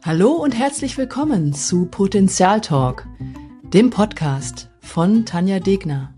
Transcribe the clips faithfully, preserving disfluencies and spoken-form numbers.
Hallo und herzlich willkommen zu Potenzial Talk, dem Podcast von Tanja Degner.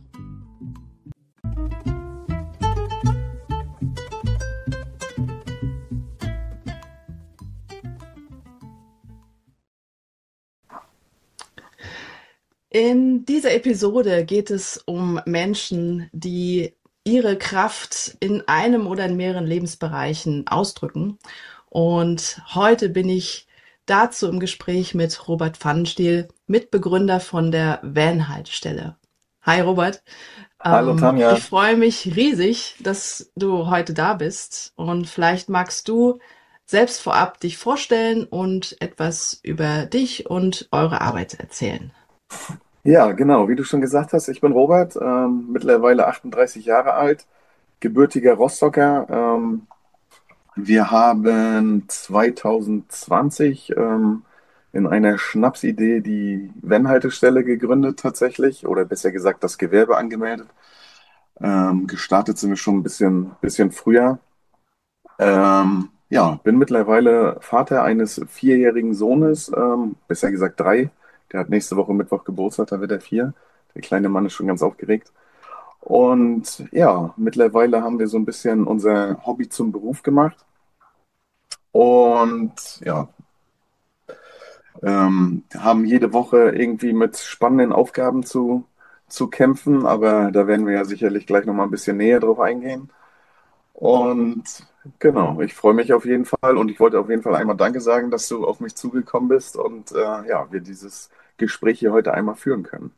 In dieser Episode geht es um Menschen, die ihre Kraft in einem oder in mehreren Lebensbereichen ausdrücken. Und heute bin ich dazu im Gespräch mit Robert Pfannenstiel, Mitbegründer von der Van-Haltestelle. Hi Robert, Hallo ähm, ich Tanja. freue mich riesig, dass du heute da bist und vielleicht magst du selbst vorab dich vorstellen und etwas über dich und eure Arbeit erzählen. Ja, genau, wie du schon gesagt hast, ich bin Robert, ähm, mittlerweile achtunddreißig Jahre alt, gebürtiger Rostocker. Ähm, wir haben zwanzig zwanzig ähm, in einer Schnapsidee die Wenn-Haltestelle gegründet tatsächlich, oder besser gesagt das Gewerbe angemeldet. Ähm, gestartet sind wir schon ein bisschen, bisschen früher. Ähm, ja, bin mittlerweile Vater eines vierjährigen Sohnes, ähm, besser gesagt drei. Der hat nächste Woche Mittwoch Geburtstag, da wird er vier. Der kleine Mann ist schon ganz aufgeregt. Und ja, mittlerweile haben wir so ein bisschen unser Hobby zum Beruf gemacht. Und ja, ähm, haben jede Woche irgendwie mit spannenden Aufgaben zu, zu kämpfen. Aber da werden wir ja sicherlich gleich nochmal ein bisschen näher drauf eingehen. Und genau, ich freue mich auf jeden Fall und ich wollte auf jeden Fall einmal Danke sagen, dass du auf mich zugekommen bist und äh, ja, wir dieses Gespräch hier heute einmal führen können.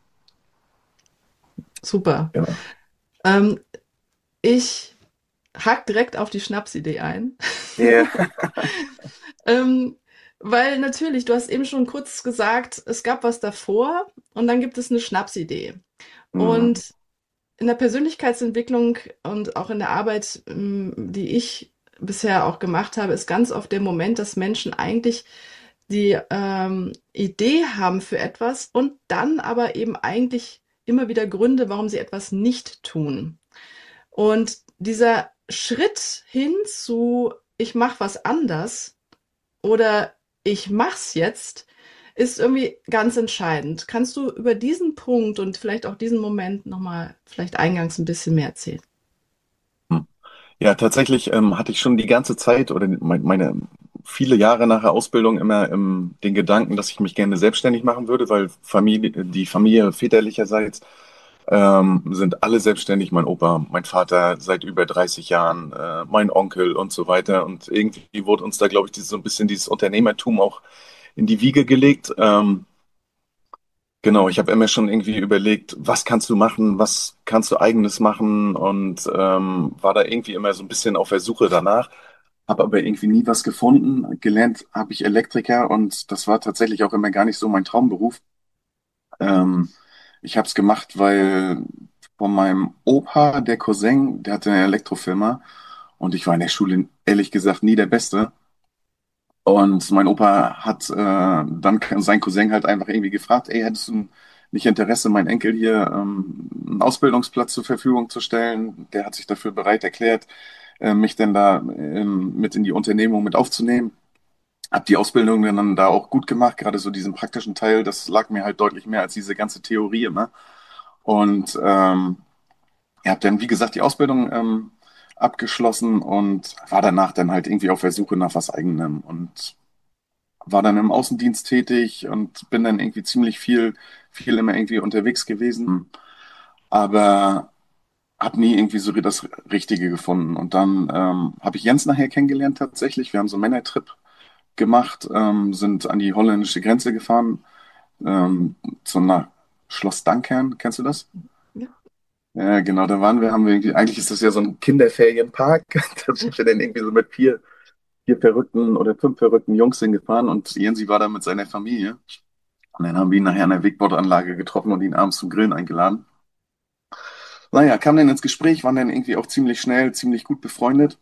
Super. Genau. Ähm, ich hack direkt auf die Schnapsidee ein. Ja. Ähm, weil natürlich, du hast eben schon kurz gesagt, es gab was davor und dann gibt es eine Schnapsidee. Mhm. Und in der Persönlichkeitsentwicklung und auch in der Arbeit, ähm, die ich bisher auch gemacht habe, ist ganz oft der Moment, dass Menschen eigentlich die ähm, Idee haben für etwas und dann aber eben eigentlich immer wieder Gründe, warum sie etwas nicht tun. Und dieser Schritt hin zu, ich mache was anders oder ich mach's jetzt, ist irgendwie ganz entscheidend. Kannst du über diesen Punkt und vielleicht auch diesen Moment nochmal vielleicht eingangs ein bisschen mehr erzählen? Ja, tatsächlich ähm, hatte ich schon die ganze Zeit oder mein, meine viele Jahre nach der Ausbildung immer ähm, den Gedanken, dass ich mich gerne selbstständig machen würde, weil Familie, die Familie väterlicherseits ähm, sind alle selbstständig. Mein Opa, mein Vater seit über dreißig Jahren, äh, mein Onkel und so weiter. Und irgendwie wurde uns da, glaube ich, dieses, so ein bisschen dieses Unternehmertum auch in die Wiege gelegt. Ähm, genau, ich habe immer schon irgendwie überlegt, was kannst du machen, was kannst du eigenes machen und ähm, war da irgendwie immer so ein bisschen auf der Suche danach. Habe aber irgendwie nie was gefunden. Gelernt habe ich Elektriker und das war tatsächlich auch immer gar nicht so mein Traumberuf. Ähm, ich habe es gemacht, weil von meinem Opa, der Cousin, der hatte eine Elektrofirma und ich war in der Schule ehrlich gesagt nie der Beste. Und mein Opa hat äh, dann sein Cousin halt einfach irgendwie gefragt, ey, hättest du nicht Interesse, meinen Enkel hier ähm, einen Ausbildungsplatz zur Verfügung zu stellen? Der hat sich dafür bereit erklärt, äh, mich denn da ähm, mit in die Unternehmung mit aufzunehmen. Hab die Ausbildung dann da auch gut gemacht, gerade so diesen praktischen Teil, das lag mir halt deutlich mehr als diese ganze Theorie immer. Und ähm, ich habe dann, wie gesagt, die Ausbildung ähm, abgeschlossen und war danach dann halt irgendwie auf der Suche nach was Eigenem und war dann im Außendienst tätig und bin dann irgendwie ziemlich viel, viel immer irgendwie unterwegs gewesen, aber habe nie irgendwie so das Richtige gefunden. Und dann ähm, habe ich Jens nachher kennengelernt tatsächlich. Wir haben so einen Männertrip gemacht, ähm, sind an die holländische Grenze gefahren, ähm, zu nach Schloss Dankern. Kennst du das? Ja. Ja, genau, da waren wir, haben wir irgendwie, eigentlich ist das ja so ein Kinderferienpark. Da sind wir dann irgendwie so mit vier, vier verrückten oder fünf verrückten Jungs hingefahren und Jensi war da mit seiner Familie. Und dann haben wir ihn nachher an der Wakeboard-Anlage getroffen und ihn abends zum Grillen eingeladen. Naja, kam dann ins Gespräch, waren dann irgendwie auch ziemlich schnell, ziemlich gut befreundet.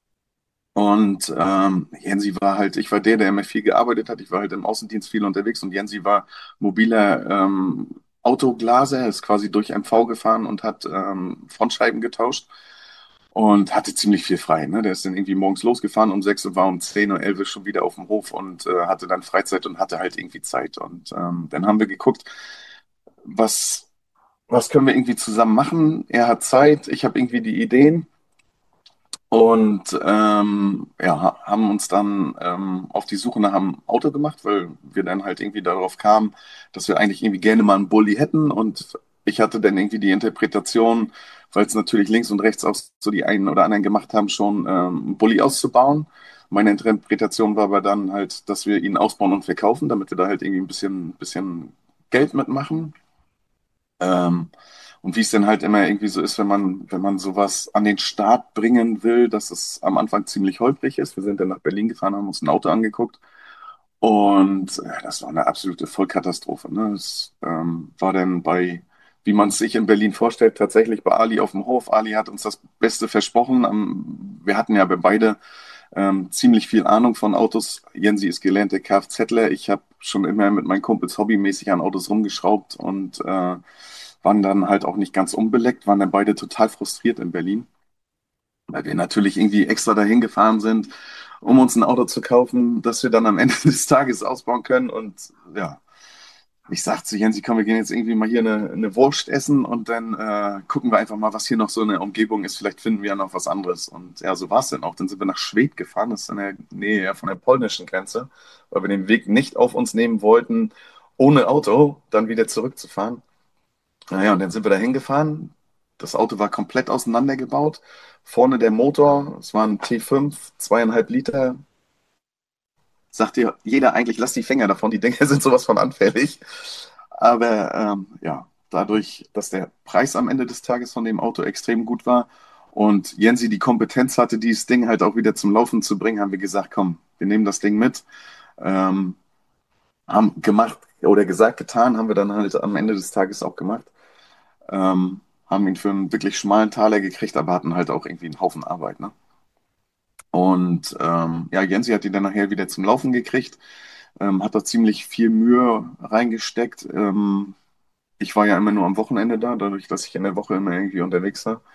Und ähm, Jensi war halt, ich war der, der immer viel gearbeitet hat. Ich war halt im Außendienst viel unterwegs und Jensi war mobiler ähm, Autoglaser, ist quasi durch M V gefahren und hat ähm, Frontscheiben getauscht. und hatte ziemlich viel frei. Ne? Der ist dann irgendwie morgens losgefahren um sechs Uhr, war um zehn Uhr, elf Uhr schon wieder auf dem Hof und äh, hatte dann Freizeit und hatte halt irgendwie Zeit. Und ähm, dann haben wir geguckt, was, was können wir irgendwie zusammen machen. Er hat Zeit, ich habe irgendwie die Ideen. Und ähm, ja, ha- haben uns dann ähm, auf die Suche nach einem Auto gemacht, weil wir dann halt irgendwie darauf kamen, dass wir eigentlich irgendwie gerne mal einen Bulli hätten. Und ich hatte dann irgendwie die Interpretation, weil es natürlich links und rechts auch so die einen oder anderen gemacht haben, schon ähm, einen Bulli auszubauen. Meine Interpretation war aber dann halt, dass wir ihn ausbauen und verkaufen, damit wir da halt irgendwie ein bisschen, bisschen Geld mitmachen. Ähm, und wie es denn halt immer irgendwie so ist, wenn man, wenn man sowas an den Start bringen will, dass es am Anfang ziemlich holprig ist. Wir sind dann nach Berlin gefahren, haben uns ein Auto angeguckt und äh, das war eine absolute Vollkatastrophe. Ne? Es ähm, war dann bei, wie man es sich in Berlin vorstellt, tatsächlich bei Ali auf dem Hof. Ali hat uns das Beste versprochen. Ähm, wir hatten ja beide ähm, ziemlich viel Ahnung von Autos. Jensi ist gelernter Kfzler. Ich habe schon immer mit meinen Kumpels hobbymäßig an Autos rumgeschraubt und äh, waren dann halt auch nicht ganz unbeleckt, waren dann beide total frustriert in Berlin, weil wir natürlich irgendwie extra dahin gefahren sind, um uns ein Auto zu kaufen, das wir dann am Ende des Tages ausbauen können. Und ja, ich sagte zu Jensi, komm, wir gehen jetzt irgendwie mal hier eine, eine Wurst essen und dann äh, gucken wir einfach mal, was hier noch so in der Umgebung ist. Vielleicht finden wir ja noch was anderes. Und ja, so war es dann auch. Dann sind wir nach Schwedt gefahren, das ist in der Nähe ja von der polnischen Grenze, weil wir den Weg nicht auf uns nehmen wollten, ohne Auto dann wieder zurückzufahren. Naja, und dann sind wir da hingefahren. Das Auto war komplett auseinandergebaut. Vorne der Motor, es war ein T fünf, zweieinhalb Liter. Sagt dir jeder eigentlich, lass die Finger davon, die Dinger sind sowas von anfällig. Aber ähm, ja, dadurch, dass der Preis am Ende des Tages von dem Auto extrem gut war und Jensi die Kompetenz hatte, dieses Ding halt auch wieder zum Laufen zu bringen, haben wir gesagt, komm, wir nehmen das Ding mit. Ähm, haben gemacht oder gesagt, getan, haben wir dann halt am Ende des Tages auch gemacht. Ähm, haben ihn für einen wirklich schmalen Taler gekriegt, aber hatten halt auch irgendwie einen Haufen Arbeit, ne? Und ähm, ja, Jensi hat ihn dann nachher wieder zum Laufen gekriegt, ähm, hat da ziemlich viel Mühe reingesteckt. Ähm, ich war ja immer nur am Wochenende da, dadurch, dass ich in der Woche immer irgendwie unterwegs war.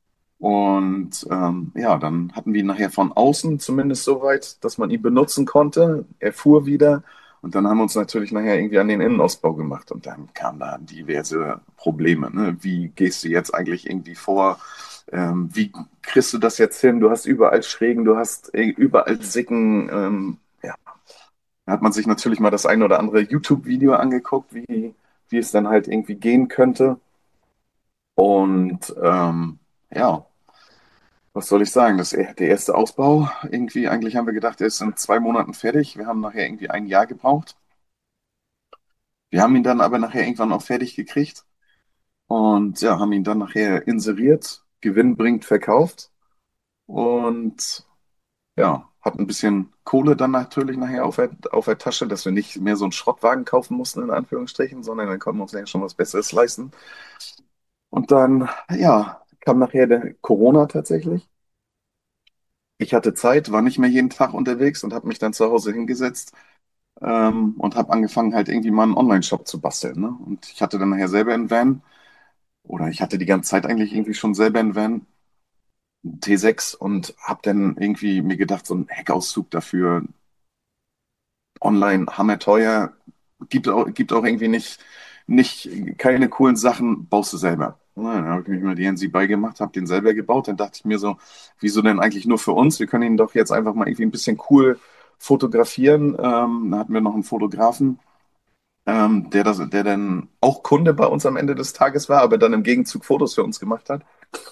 Und ähm, ja, dann hatten wir ihn nachher von außen zumindest so weit, dass man ihn benutzen konnte. Er fuhr wieder. Und dann haben wir uns natürlich nachher irgendwie an den Innenausbau gemacht. Und dann kamen da diverse Probleme. Ne? Wie gehst du jetzt eigentlich irgendwie vor? Ähm, wie kriegst du das jetzt hin? Du hast überall Schrägen, du hast äh, überall Sicken. Ähm, ja, da hat man sich natürlich mal das ein oder andere YouTube-Video angeguckt, wie, wie es dann halt irgendwie gehen könnte. Und ähm, ja, was soll ich sagen? Das, der erste Ausbau, irgendwie, eigentlich haben wir gedacht, er ist in zwei Monaten fertig. Wir haben nachher irgendwie ein Jahr gebraucht. Wir haben ihn dann aber nachher irgendwann auch fertig gekriegt und ja, haben ihn dann nachher inseriert, gewinnbringend verkauft und ja, hat ein bisschen Kohle dann natürlich nachher auf der, auf der Tasche, dass wir nicht mehr so einen Schrottwagen kaufen mussten, in Anführungsstrichen, sondern dann konnten wir uns ja schon was Besseres leisten. Und dann, ja, kam nachher der Corona tatsächlich. Ich hatte Zeit, war nicht mehr jeden Tag unterwegs und habe mich dann zu Hause hingesetzt ähm, und habe angefangen, halt irgendwie mal einen Online-Shop zu basteln. Ne? Und ich hatte dann nachher selber einen Van, oder ich hatte die ganze Zeit eigentlich irgendwie schon selber einen Van, einen T sechs, und habe dann irgendwie mir gedacht, so ein Heckauszug dafür, online hammerteuer, gibt auch, gibt auch irgendwie nicht, nicht keine coolen Sachen, baust du selber. Na, dann habe ich mich mal die N C beigemacht, habe den selber gebaut. Dann dachte ich mir so, wieso denn eigentlich nur für uns? Wir können ihn doch jetzt einfach mal irgendwie ein bisschen cool fotografieren. Ähm, da hatten wir noch einen Fotografen, ähm, der, das, der dann auch Kunde bei uns am Ende des Tages war, aber dann im Gegenzug Fotos für uns gemacht hat.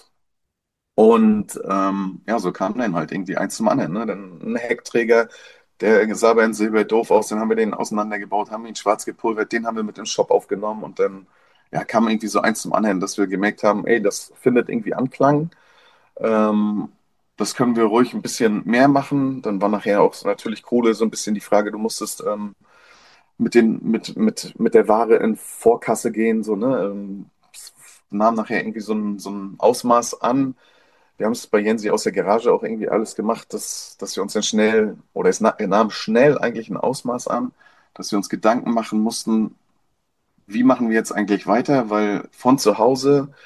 Und ähm, ja, so kam dann halt irgendwie eins zum anderen. Ne? Dann ein Heckträger, der sah aber in Silber doof aus, dann haben wir den auseinandergebaut, haben ihn schwarz gepulvert, den haben wir mit dem Shop aufgenommen und dann ja, kam irgendwie so eins zum anderen, dass wir gemerkt haben, ey, das findet irgendwie Anklang. Ähm, Das können wir ruhig ein bisschen mehr machen. Dann war nachher auch so natürlich Kohle so ein bisschen die Frage, du musstest ähm, mit den, mit, mit, mit der Ware in Vorkasse gehen, so, ne? Ähm, es nahm nachher irgendwie so ein, so ein Ausmaß an. Wir haben es bei Jensi aus der Garage auch irgendwie alles gemacht, dass, dass wir uns dann schnell, oder es na- nahm schnell eigentlich ein Ausmaß an, dass wir uns Gedanken machen mussten, wie machen wir jetzt eigentlich weiter, weil von zu Hause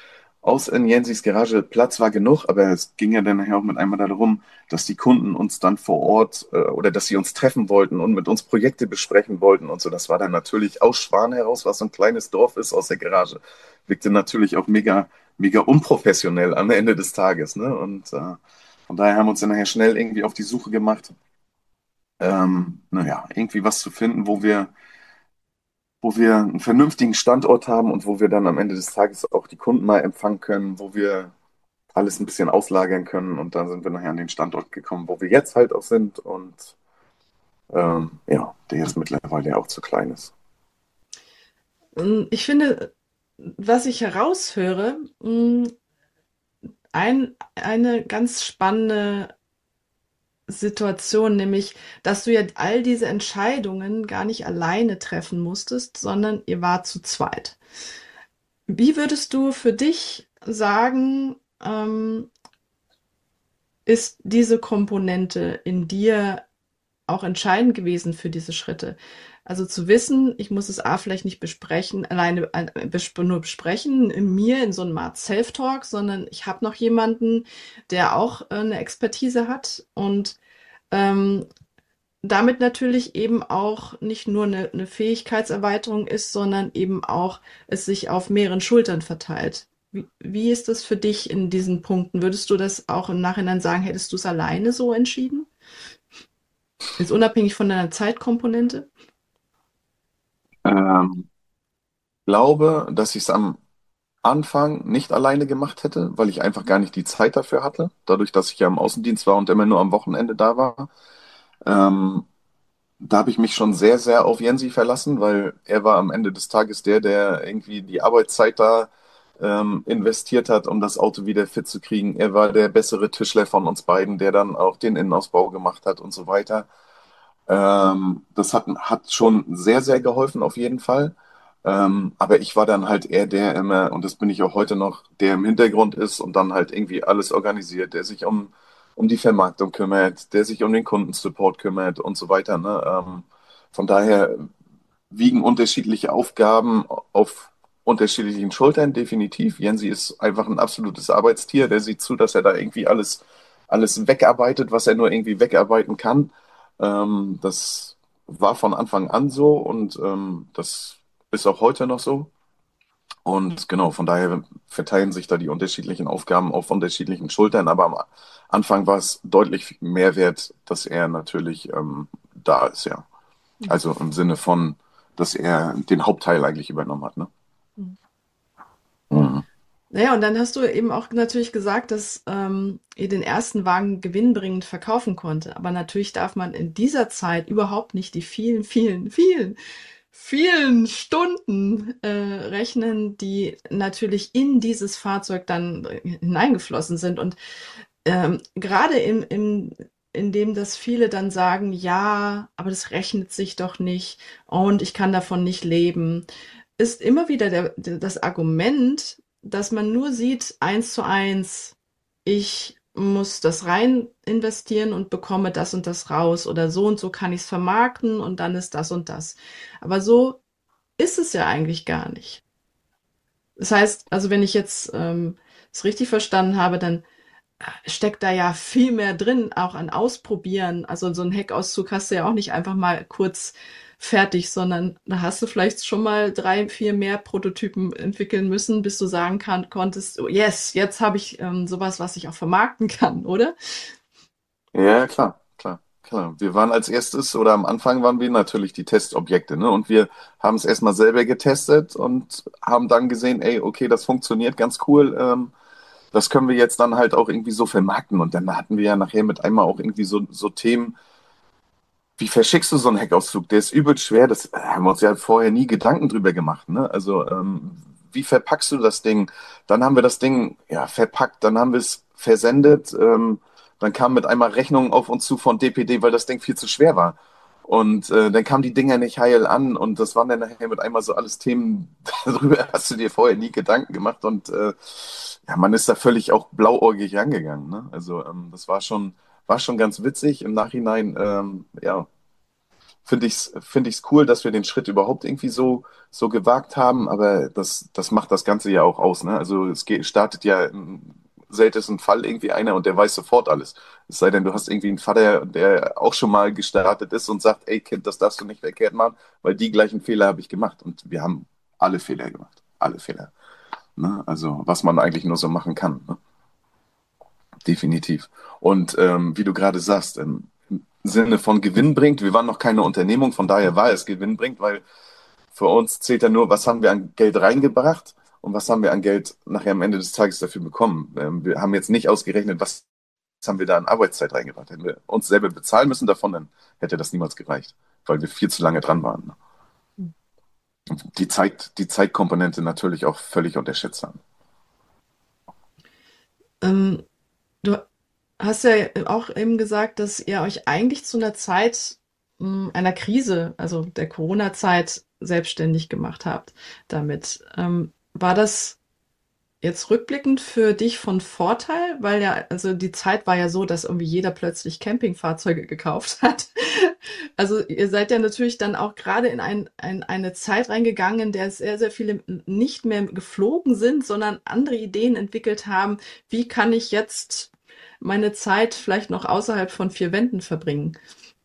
aus in Jensis Garage. Platz war genug, aber es ging ja dann nachher auch mit einmal darum, dass die Kunden uns dann vor Ort äh, oder dass sie uns treffen wollten und mit uns Projekte besprechen wollten und so. Das war dann natürlich aus Schwan heraus, was so ein kleines Dorf ist, aus der Garage. Wirkte natürlich auch mega, mega unprofessionell am Ende des Tages, ne? Und äh, von daher haben wir uns dann nachher schnell irgendwie auf die Suche gemacht, ähm, naja, irgendwie was zu finden, wo wir wo wir einen vernünftigen Standort haben und wo wir dann am Ende des Tages auch die Kunden mal empfangen können, wo wir alles ein bisschen auslagern können. Und dann sind wir nachher an den Standort gekommen, wo wir jetzt halt auch sind. Und ähm, ja, der jetzt mittlerweile ja auch zu klein ist. Ähm, Ich finde, was ich heraushöre, mh, ein, eine ganz spannende Situation, nämlich, dass du ja all diese Entscheidungen gar nicht alleine treffen musstest, sondern ihr wart zu zweit. Wie würdest du für dich sagen, ähm, ist diese Komponente in dir auch entscheidend gewesen für diese Schritte? Also zu wissen, ich muss es A vielleicht nicht besprechen, alleine äh, bes- nur besprechen in mir in so einem Art Self-Talk, sondern ich habe noch jemanden, der auch äh, eine Expertise hat und ähm, damit natürlich eben auch nicht nur eine, eine Fähigkeitserweiterung ist, sondern eben auch es sich auf mehreren Schultern verteilt. Wie, wie ist das für dich in diesen Punkten? Würdest du das auch im Nachhinein sagen, hättest du es alleine so entschieden? Ist unabhängig von deiner Zeitkomponente? Ähm, glaube, dass ich es am Anfang nicht alleine gemacht hätte, weil ich einfach gar nicht die Zeit dafür hatte. Dadurch, dass ich ja im Außendienst war und immer nur am Wochenende da war. Ähm, Da habe ich mich schon sehr, sehr auf Jensi verlassen, weil er war am Ende des Tages der, der irgendwie die Arbeitszeit da ähm, investiert hat, um das Auto wieder fit zu kriegen. Er war der bessere Tischler von uns beiden, der dann auch den Innenausbau gemacht hat und so weiter. Ähm, das hat, hat schon sehr, sehr geholfen, auf jeden Fall. Ähm, aber ich war dann halt eher der immer, und das bin ich auch heute noch, der im Hintergrund ist und dann halt irgendwie alles organisiert, der sich um, um die Vermarktung kümmert, der sich um den Kundensupport kümmert und so weiter. Ne? Ähm, von daher wiegen unterschiedliche Aufgaben auf unterschiedlichen Schultern, definitiv. Jensi ist einfach ein absolutes Arbeitstier, der sieht zu, dass er da irgendwie alles, alles wegarbeitet, was er nur irgendwie wegarbeiten kann. Ähm, das war von Anfang an so und ähm, das ist auch heute noch so. Und genau, von daher verteilen sich da die unterschiedlichen Aufgaben auf unterschiedlichen Schultern. Aber am Anfang war es deutlich mehr wert, dass er natürlich ähm, da ist, ja. Also im Sinne von, dass er den Hauptteil eigentlich übernommen hat, ne? Mhm. Naja, und dann hast du eben auch natürlich gesagt, dass ähm, ihr den ersten Wagen gewinnbringend verkaufen konnte. Aber natürlich darf man in dieser Zeit überhaupt nicht die vielen, vielen, vielen, vielen Stunden äh, rechnen, die natürlich in dieses Fahrzeug dann äh, hineingeflossen sind. Und ähm, gerade im, im, in dem, dass viele dann sagen, ja, aber das rechnet sich doch nicht und ich kann davon nicht leben, ist immer wieder der, der, das Argument, dass man nur sieht, eins zu eins, ich muss das rein investieren und bekomme das und das raus oder so und so kann ich es vermarkten und dann ist das und das. Aber so ist es ja eigentlich gar nicht. Das heißt, also wenn ich jetzt ähm, es richtig verstanden habe, dann steckt da ja viel mehr drin, auch an Ausprobieren. Also so einen Heckauszug hast du ja auch nicht einfach mal kurz fertig, sondern da hast du vielleicht schon mal drei, vier mehr Prototypen entwickeln müssen, bis du sagen kann, konntest, oh, yes, jetzt habe ich ähm, sowas, was ich auch vermarkten kann, oder? Ja, klar, klar, klar. Wir waren als erstes oder am Anfang waren wir natürlich die Testobjekte, ne? Und wir haben es erstmal selber getestet und haben dann gesehen, ey, okay, das funktioniert ganz cool. Ähm, das können wir jetzt dann halt auch irgendwie so vermarkten. Und dann hatten wir ja nachher mit einmal auch irgendwie so, so Themen. Wie verschickst du so einen Heckauszug? Der ist übel schwer. Das äh, haben wir uns ja vorher nie Gedanken drüber gemacht. Ne? Also, ähm, wie verpackst du das Ding? Dann haben wir das Ding ja verpackt, dann haben wir es versendet. Ähm, dann kam mit einmal Rechnung auf uns zu von D P D, weil das Ding viel zu schwer war. Und äh, dann kamen die Dinger nicht heil an und das waren dann nachher mit einmal so alles Themen, darüber hast du dir vorher nie Gedanken gemacht und äh, ja, man ist da völlig auch blauäugig angegangen. Ne? Also ähm, das war schon, war schon ganz witzig. Im Nachhinein, ähm, ja, finde ich es finde ich's cool, dass wir den Schritt überhaupt irgendwie so, so gewagt haben, aber das, das macht das Ganze ja auch aus, ne? Also es geht, startet ja im seltensten Fall irgendwie einer und der weiß sofort alles. Es sei denn, du hast irgendwie einen Vater, der auch schon mal gestartet ist und sagt, ey Kind, das darfst du nicht verkehrt machen, weil die gleichen Fehler habe ich gemacht. Und wir haben alle Fehler gemacht. Alle Fehler. Ne? Also was man eigentlich nur so machen kann. Ne? Definitiv. Und ähm, wie du gerade sagst, im Sinne von Gewinn bringt, wir waren noch keine Unternehmung, von daher war es Gewinn bringt, weil für uns zählt ja nur, was haben wir an Geld reingebracht und was haben wir an Geld nachher am Ende des Tages dafür bekommen. Ähm, wir haben jetzt nicht ausgerechnet, was haben wir da an Arbeitszeit reingebracht. Hätten wir uns selber bezahlen müssen davon, dann hätte das niemals gereicht, weil wir viel zu lange dran waren. Und die Zeit, die Zeitkomponente natürlich auch völlig unterschätzt haben. Ähm, du hast ja auch eben gesagt, dass ihr euch eigentlich zu einer Zeit mh, einer Krise, also der Corona-Zeit, selbstständig gemacht habt damit. Ähm, war das jetzt rückblickend für dich von Vorteil? Weil ja, also die Zeit war ja so, dass irgendwie jeder plötzlich Campingfahrzeuge gekauft hat. Also ihr seid ja natürlich dann auch gerade in ein, ein, eine Zeit reingegangen, in der sehr, sehr viele nicht mehr geflogen sind, sondern andere Ideen entwickelt haben. Wie kann ich jetzt meine Zeit vielleicht noch außerhalb von vier Wänden verbringen?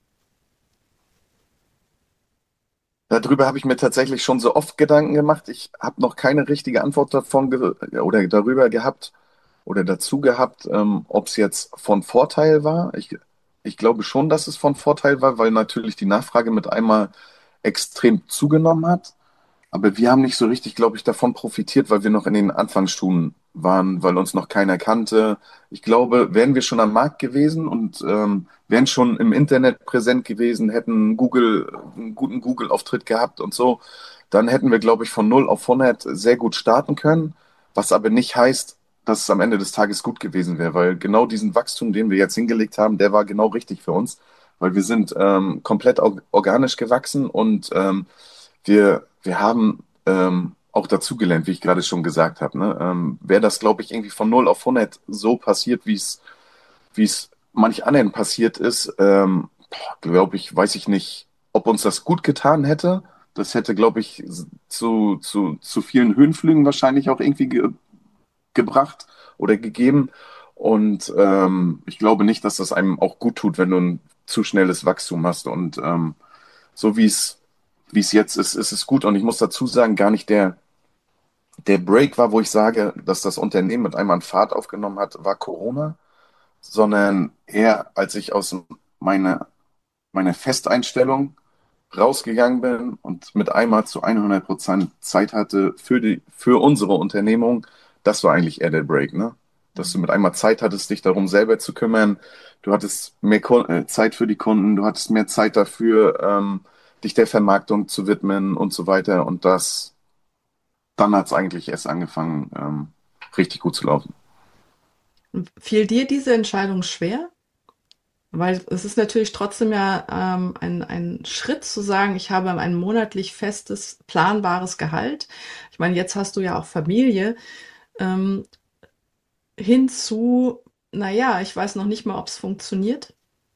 Darüber habe ich mir tatsächlich schon so oft Gedanken gemacht. Ich habe noch keine richtige Antwort davon ge oder darüber gehabt oder dazu gehabt, ähm, ob es jetzt von Vorteil war. Ich, ich glaube schon, dass es von Vorteil war, weil natürlich die Nachfrage mit einmal extrem zugenommen hat. Aber wir haben nicht so richtig, glaube ich, davon profitiert, weil wir noch in den Anfangsstufen waren, weil uns noch keiner kannte. Ich glaube, wären wir schon am Markt gewesen und ähm, wären schon im Internet präsent gewesen, hätten Google, einen guten Google-Auftritt gehabt und so, dann hätten wir, glaube ich, von null auf hundert sehr gut starten können, was aber nicht heißt, dass es am Ende des Tages gut gewesen wäre, weil genau diesen Wachstum, den wir jetzt hingelegt haben, der war genau richtig für uns, weil wir sind ähm, komplett or organisch gewachsen und ähm, wir, wir haben ähm, auch dazugelernt, wie ich gerade schon gesagt habe. Ne? Ähm, wäre das, glaube ich, irgendwie von null auf hundert so passiert, wie es wie es manch anderen passiert ist, ähm, glaube ich, weiß ich nicht, ob uns das gut getan hätte. Das hätte, glaube ich, zu, zu, zu vielen Höhenflügen wahrscheinlich auch irgendwie ge gebracht oder gegeben. Und ähm, ich glaube nicht, dass das einem auch gut tut, wenn du ein zu schnelles Wachstum hast. Und ähm, so wie es wie es jetzt ist, ist es gut. Und ich muss dazu sagen, gar nicht der, der Break war, wo ich sage, dass das Unternehmen mit einmal an Fahrt aufgenommen hat, war Corona, sondern eher, als ich aus meiner, meiner Festeinstellung rausgegangen bin und mit einmal zu hundert Prozent Zeit hatte für die, für unsere Unternehmung, das war eigentlich eher der Break, ne? Dass du mit einmal Zeit hattest, dich darum selber zu kümmern. Du hattest mehr Ku- äh, Zeit für die Kunden, du hattest mehr Zeit dafür, ähm, dich der Vermarktung zu widmen und so weiter. Und das, dann hat es eigentlich erst angefangen, ähm, richtig gut zu laufen. Fiel dir diese Entscheidung schwer? Weil es ist natürlich trotzdem ja ähm, ein, ein Schritt zu sagen, ich habe ein monatlich festes, planbares Gehalt. Ich meine, jetzt hast du ja auch Familie. Ähm, hinzu, naja, ich weiß noch nicht mal, ob es funktioniert.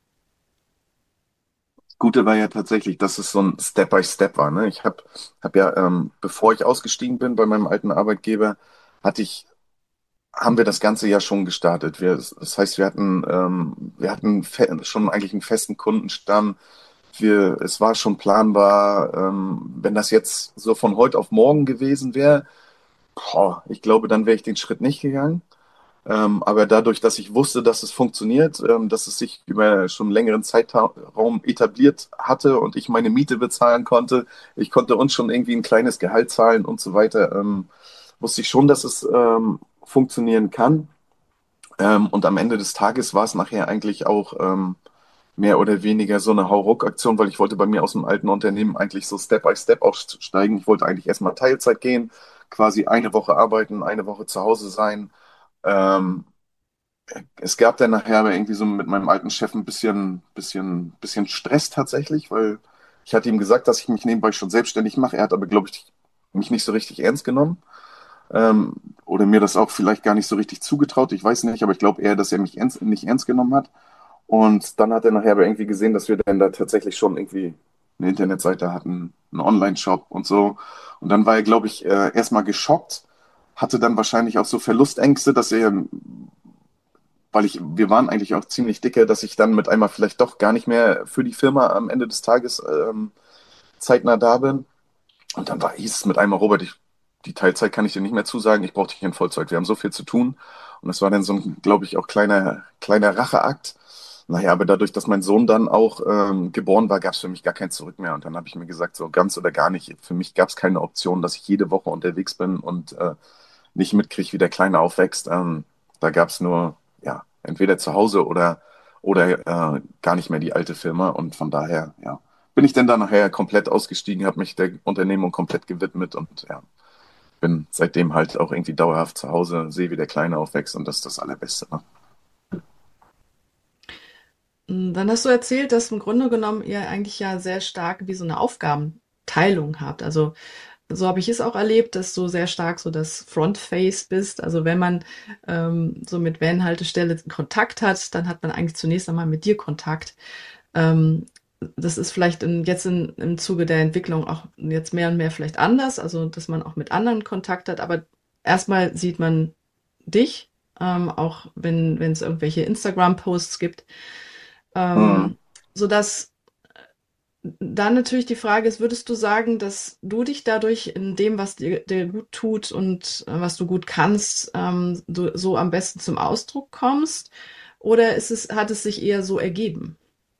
Gute war ja tatsächlich, dass es so ein Step by Step war. Ne? Ich habe hab hab ja, ähm, bevor ich ausgestiegen bin bei meinem alten Arbeitgeber, hatte ich, haben wir das Ganze ja schon gestartet. Wir, das heißt, wir hatten, ähm, wir hatten fe schon eigentlich einen festen Kundenstamm. Wir, es war schon planbar. Ähm, wenn das jetzt so von heute auf morgen gewesen wäre, boah, ich glaube, dann wäre ich den Schritt nicht gegangen. Ähm, aber dadurch, dass ich wusste, dass es funktioniert, ähm, dass es sich über schon einen längeren Zeitraum etabliert hatte und ich meine Miete bezahlen konnte, ich konnte uns schon irgendwie ein kleines Gehalt zahlen und so weiter, ähm, wusste ich schon, dass es ähm, funktionieren kann. Ähm, und am Ende des Tages war es nachher eigentlich auch ähm, mehr oder weniger so eine Hauruck-Aktion, weil ich wollte bei mir aus dem alten Unternehmen eigentlich so Step by Step aufsteigen. Ich wollte eigentlich erstmal Teilzeit gehen, quasi eine Woche arbeiten, eine Woche zu Hause sein. Ähm, Es gab dann nachher aber irgendwie so mit meinem alten Chef ein bisschen, bisschen, bisschen Stress tatsächlich, weil ich hatte ihm gesagt, dass ich mich nebenbei schon selbstständig mache. Er hat aber, glaube ich, mich nicht so richtig ernst genommen. Ähm, oder mir das auch vielleicht gar nicht so richtig zugetraut. Ich weiß nicht, aber ich glaube eher, dass er mich ernst, nicht ernst genommen hat. Und dann hat er nachher aber irgendwie gesehen, dass wir dann da tatsächlich schon irgendwie eine Internetseite hatten, einen Online-Shop und so. Und dann war er, glaube ich, äh, erstmal geschockt, hatte dann wahrscheinlich auch so Verlustängste, dass er, weil ich, wir waren eigentlich auch ziemlich dicke, dass ich dann mit einmal vielleicht doch gar nicht mehr für die Firma am Ende des Tages ähm, zeitnah da bin. Und dann war, hieß es mit einmal, Robert, ich, die Teilzeit kann ich dir nicht mehr zusagen, ich brauche dich in Vollzeit. Wir haben so viel zu tun. Und das war dann so ein, glaube ich, auch kleiner, kleiner Racheakt. Naja, aber dadurch, dass mein Sohn dann auch ähm, geboren war, gab es für mich gar kein Zurück mehr. Und dann habe ich mir gesagt, so ganz oder gar nicht. Für mich gab es keine Option, dass ich jede Woche unterwegs bin und äh, nicht mitkriege, wie der Kleine aufwächst. Ähm, da gab es nur, ja, entweder zu Hause oder, oder äh, gar nicht mehr die alte Firma. Und von daher, ja, bin ich dann da nachher komplett ausgestiegen, habe mich der Unternehmung komplett gewidmet und ja, bin seitdem halt auch irgendwie dauerhaft zu Hause, sehe, wie der Kleine aufwächst und das ist das Allerbeste. Ne? Mm, Dann hast du erzählt, dass im Grunde genommen ihr eigentlich ja sehr stark wie so eine Aufgabenteilung habt. Also so habe ich es auch erlebt, dass du sehr stark so das Frontface bist. Also wenn man ähm, so mit Van-Haltestelle Kontakt hat, dann hat man eigentlich zunächst einmal mit dir Kontakt. Ähm, Das ist vielleicht in, jetzt in, im Zuge der Entwicklung auch jetzt mehr und mehr vielleicht anders, also dass man auch mit anderen Kontakt hat, aber erstmal sieht man dich, ähm, auch wenn wenn es irgendwelche Instagram-Posts gibt, Mhm. ähm, sodass dann natürlich die Frage ist, würdest du sagen, dass du dich dadurch in dem, was dir, dir gut tut und äh, was du gut kannst, ähm, du, so am besten zum Ausdruck kommst? Oder ist es, hat es sich eher so ergeben?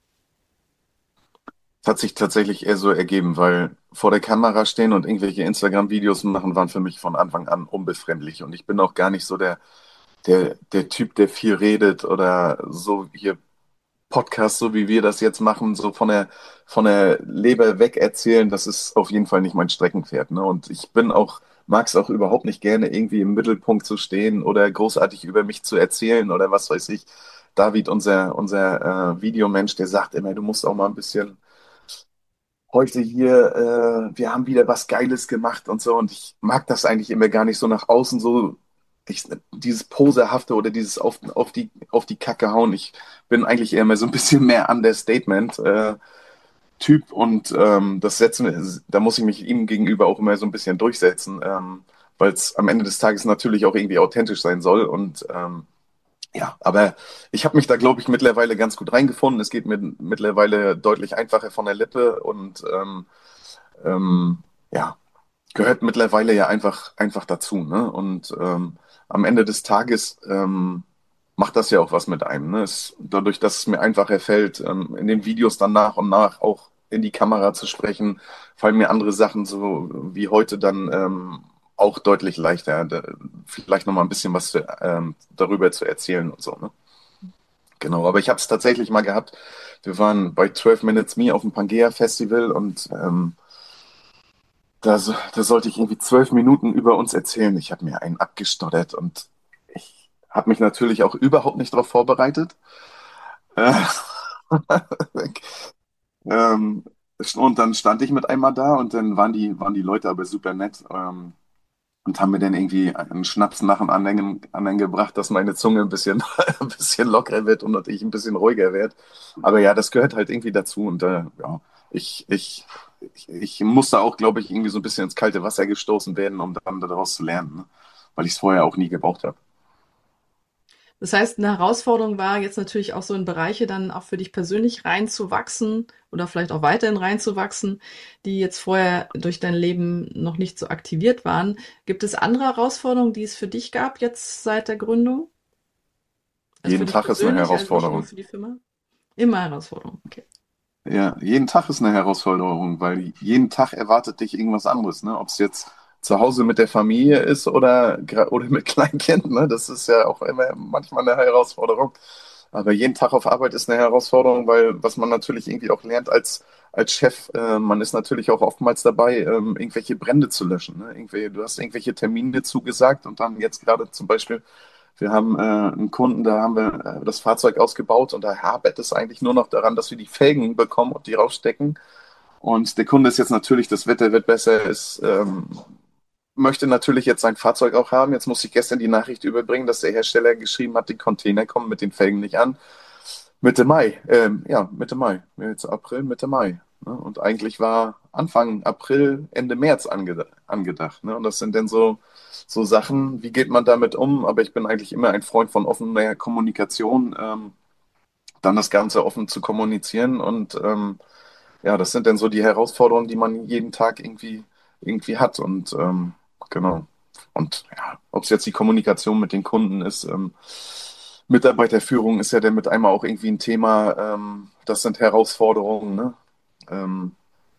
Es hat sich tatsächlich eher so ergeben, weil vor der Kamera stehen und irgendwelche Instagram-Videos machen, waren für mich von Anfang an unbefremdlich. Und ich bin auch gar nicht so der, der, der Typ, der viel redet oder so hier Podcast, so wie wir das jetzt machen, so von der, von der Leber weg erzählen, das ist auf jeden Fall nicht mein Streckenpferd. Ne? Und ich bin auch, mag es auch überhaupt nicht gerne, irgendwie im Mittelpunkt zu stehen oder großartig über mich zu erzählen oder was weiß ich. David, unser, unser äh, Videomensch, der sagt immer, du musst auch mal ein bisschen heute hier, äh, wir haben wieder was Geiles gemacht und so. Und ich mag das eigentlich immer gar nicht so nach außen so, ich, dieses Posehafte oder dieses auf, auf die, auf die Kacke hauen. Ich bin eigentlich eher mehr so ein bisschen mehr Understatement, äh, Typ und ähm, das setzen, da muss ich mich ihm gegenüber auch immer so ein bisschen durchsetzen, ähm, weil es am Ende des Tages natürlich auch irgendwie authentisch sein soll und ähm, ja, aber ich habe mich da, glaube ich, mittlerweile ganz gut reingefunden. Es geht mir mittlerweile deutlich einfacher von der Lippe und ähm, ähm, ja, gehört mittlerweile ja einfach, einfach dazu. Ne? Und ähm, am Ende des Tages ähm, macht das ja auch was mit einem. Ne? Es, dadurch, dass es mir einfacher fällt, ähm, in den Videos dann nach und nach auch in die Kamera zu sprechen, fallen mir andere Sachen so wie heute dann ähm, auch deutlich leichter, da, vielleicht noch mal ein bisschen was zu, ähm, darüber zu erzählen und so. Ne? Genau, aber ich habe es tatsächlich mal gehabt. Wir waren bei zwölf Minutes Me auf dem Pangea Festival und ähm, da, so- da sollte ich irgendwie zwölf Minuten über uns erzählen. Ich habe mir einen abgestottert und ich habe mich natürlich auch überhaupt nicht darauf vorbereitet. Äh, ähm, und dann stand ich mit einmal da und dann waren die, waren die Leute aber super nett. Ähm, und haben mir dann irgendwie einen Schnaps nach dem anderen, anderen gebracht, dass meine Zunge ein bisschen, ein bisschen lockerer wird und ich ein bisschen ruhiger werde. Aber ja, das gehört halt irgendwie dazu und äh, ja, ich, ich, ich, ich musste auch, glaube ich, irgendwie so ein bisschen ins kalte Wasser gestoßen werden, um dann daraus zu lernen, ne? Weil ich es vorher auch nie gebraucht habe. Das heißt, eine Herausforderung war jetzt natürlich auch so in Bereiche dann auch für dich persönlich reinzuwachsen oder vielleicht auch weiterhin reinzuwachsen, die jetzt vorher durch dein Leben noch nicht so aktiviert waren. Gibt es andere Herausforderungen, die es für dich gab jetzt seit der Gründung? Also für Jeden dich Tag ist eine persönlich, also nicht nur Herausforderung. für die Firma? Immer Herausforderung, okay. Ja, jeden Tag ist eine Herausforderung, weil jeden Tag erwartet dich irgendwas anderes, ne? Ob es jetzt zu Hause mit der Familie ist oder, gra- oder mit Kleinkind, ne? Das ist ja auch immer manchmal eine Herausforderung. Aber jeden Tag auf Arbeit ist eine Herausforderung, weil was man natürlich irgendwie auch lernt als, als Chef, äh, man ist natürlich auch oftmals dabei, ähm, irgendwelche Brände zu löschen, ne? Irgendwelche, du hast irgendwelche Termine zugesagt und dann jetzt gerade zum Beispiel wir haben äh, einen Kunden, da haben wir äh, das Fahrzeug ausgebaut und da hapert es eigentlich nur noch daran, dass wir die Felgen bekommen und die rausstecken. Und der Kunde ist jetzt natürlich, das Wetter wird besser, ist, ähm, möchte natürlich jetzt sein Fahrzeug auch haben. Jetzt muss ich gestern die Nachricht überbringen, dass der Hersteller geschrieben hat, die Container kommen mit den Felgen nicht an. Mitte Mai, ähm, ja, Mitte Mai, jetzt April, Mitte Mai. Ne? Und eigentlich war Anfang April, Ende März ange angedacht. Ne? Und das sind dann so, so Sachen, wie geht man damit um? Aber ich bin eigentlich immer ein Freund von offener Kommunikation, ähm, dann das Ganze offen zu kommunizieren. Und ähm, ja, das sind dann so die Herausforderungen, die man jeden Tag irgendwie, irgendwie hat. Und ähm, genau. Und ja, ob es jetzt die Kommunikation mit den Kunden ist, ähm, Mitarbeiterführung ist ja dann mit einmal auch irgendwie ein Thema. Ähm, das sind Herausforderungen, ne? Ähm,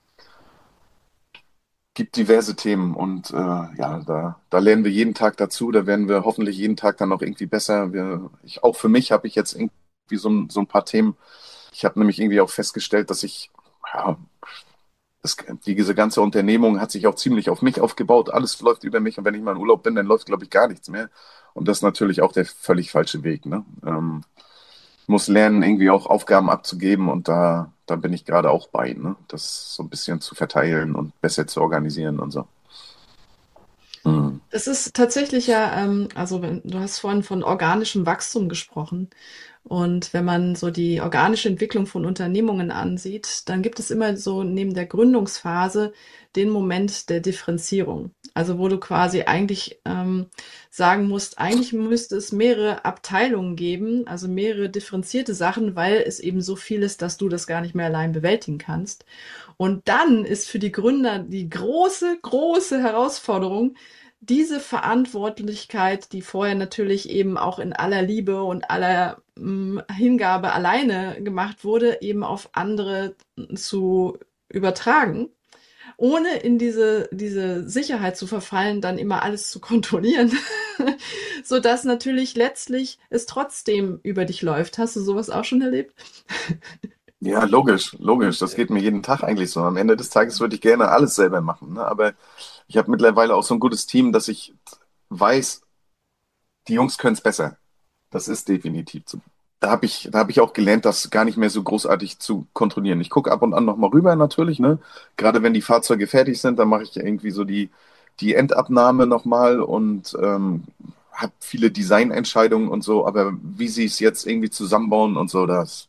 gibt diverse Themen und äh, ja, da, da lernen wir jeden Tag dazu, da werden wir hoffentlich jeden Tag dann noch irgendwie besser. Wir, ich, auch für mich habe ich jetzt irgendwie so, ein- so ein paar Themen. Ich habe nämlich irgendwie auch festgestellt, dass ich, ja, das, diese ganze Unternehmung hat sich auch ziemlich auf mich aufgebaut. Alles läuft über mich und wenn ich mal in Urlaub bin, dann läuft, glaube ich, gar nichts mehr. Und das ist natürlich auch der völlig falsche Weg, ne? Ähm, muss lernen, irgendwie auch Aufgaben abzugeben und da, da bin ich gerade auch bei, ne? Das so ein bisschen zu verteilen und besser zu organisieren und so. Mhm. Es ist tatsächlich ja, ähm, also wenn, du hast vorhin von organischem Wachstum gesprochen. Und wenn man so die organische Entwicklung von Unternehmungen ansieht, dann gibt es immer so neben der Gründungsphase den Moment der Differenzierung. Also wo du quasi eigentlich ähm, sagen musst, eigentlich müsste es mehrere Abteilungen geben, also mehrere differenzierte Sachen, weil es eben so viel ist, dass du das gar nicht mehr allein bewältigen kannst. Und dann ist für die Gründer die große, große Herausforderung, diese Verantwortlichkeit, die vorher natürlich eben auch in aller Liebe und aller mm, Hingabe alleine gemacht wurde, eben auf andere zu übertragen, ohne in diese, diese Sicherheit zu verfallen, dann immer alles zu kontrollieren, sodass natürlich letztlich es trotzdem über dich läuft. Hast du sowas auch schon erlebt? Ja, logisch, logisch. Das geht mir jeden Tag eigentlich so. Am Ende des Tages würde ich gerne alles selber machen, ne? Aber ich habe mittlerweile auch so ein gutes Team, dass ich weiß, die Jungs können es besser. Das ist definitiv so. Da habe ich, da habe ich auch gelernt, das gar nicht mehr so großartig zu kontrollieren. Ich gucke ab und an noch mal rüber natürlich, ne? Gerade wenn die Fahrzeuge fertig sind, dann mache ich irgendwie so die, die Endabnahme noch mal und ähm, habe viele Designentscheidungen und so. Aber wie sie es jetzt irgendwie zusammenbauen und so, das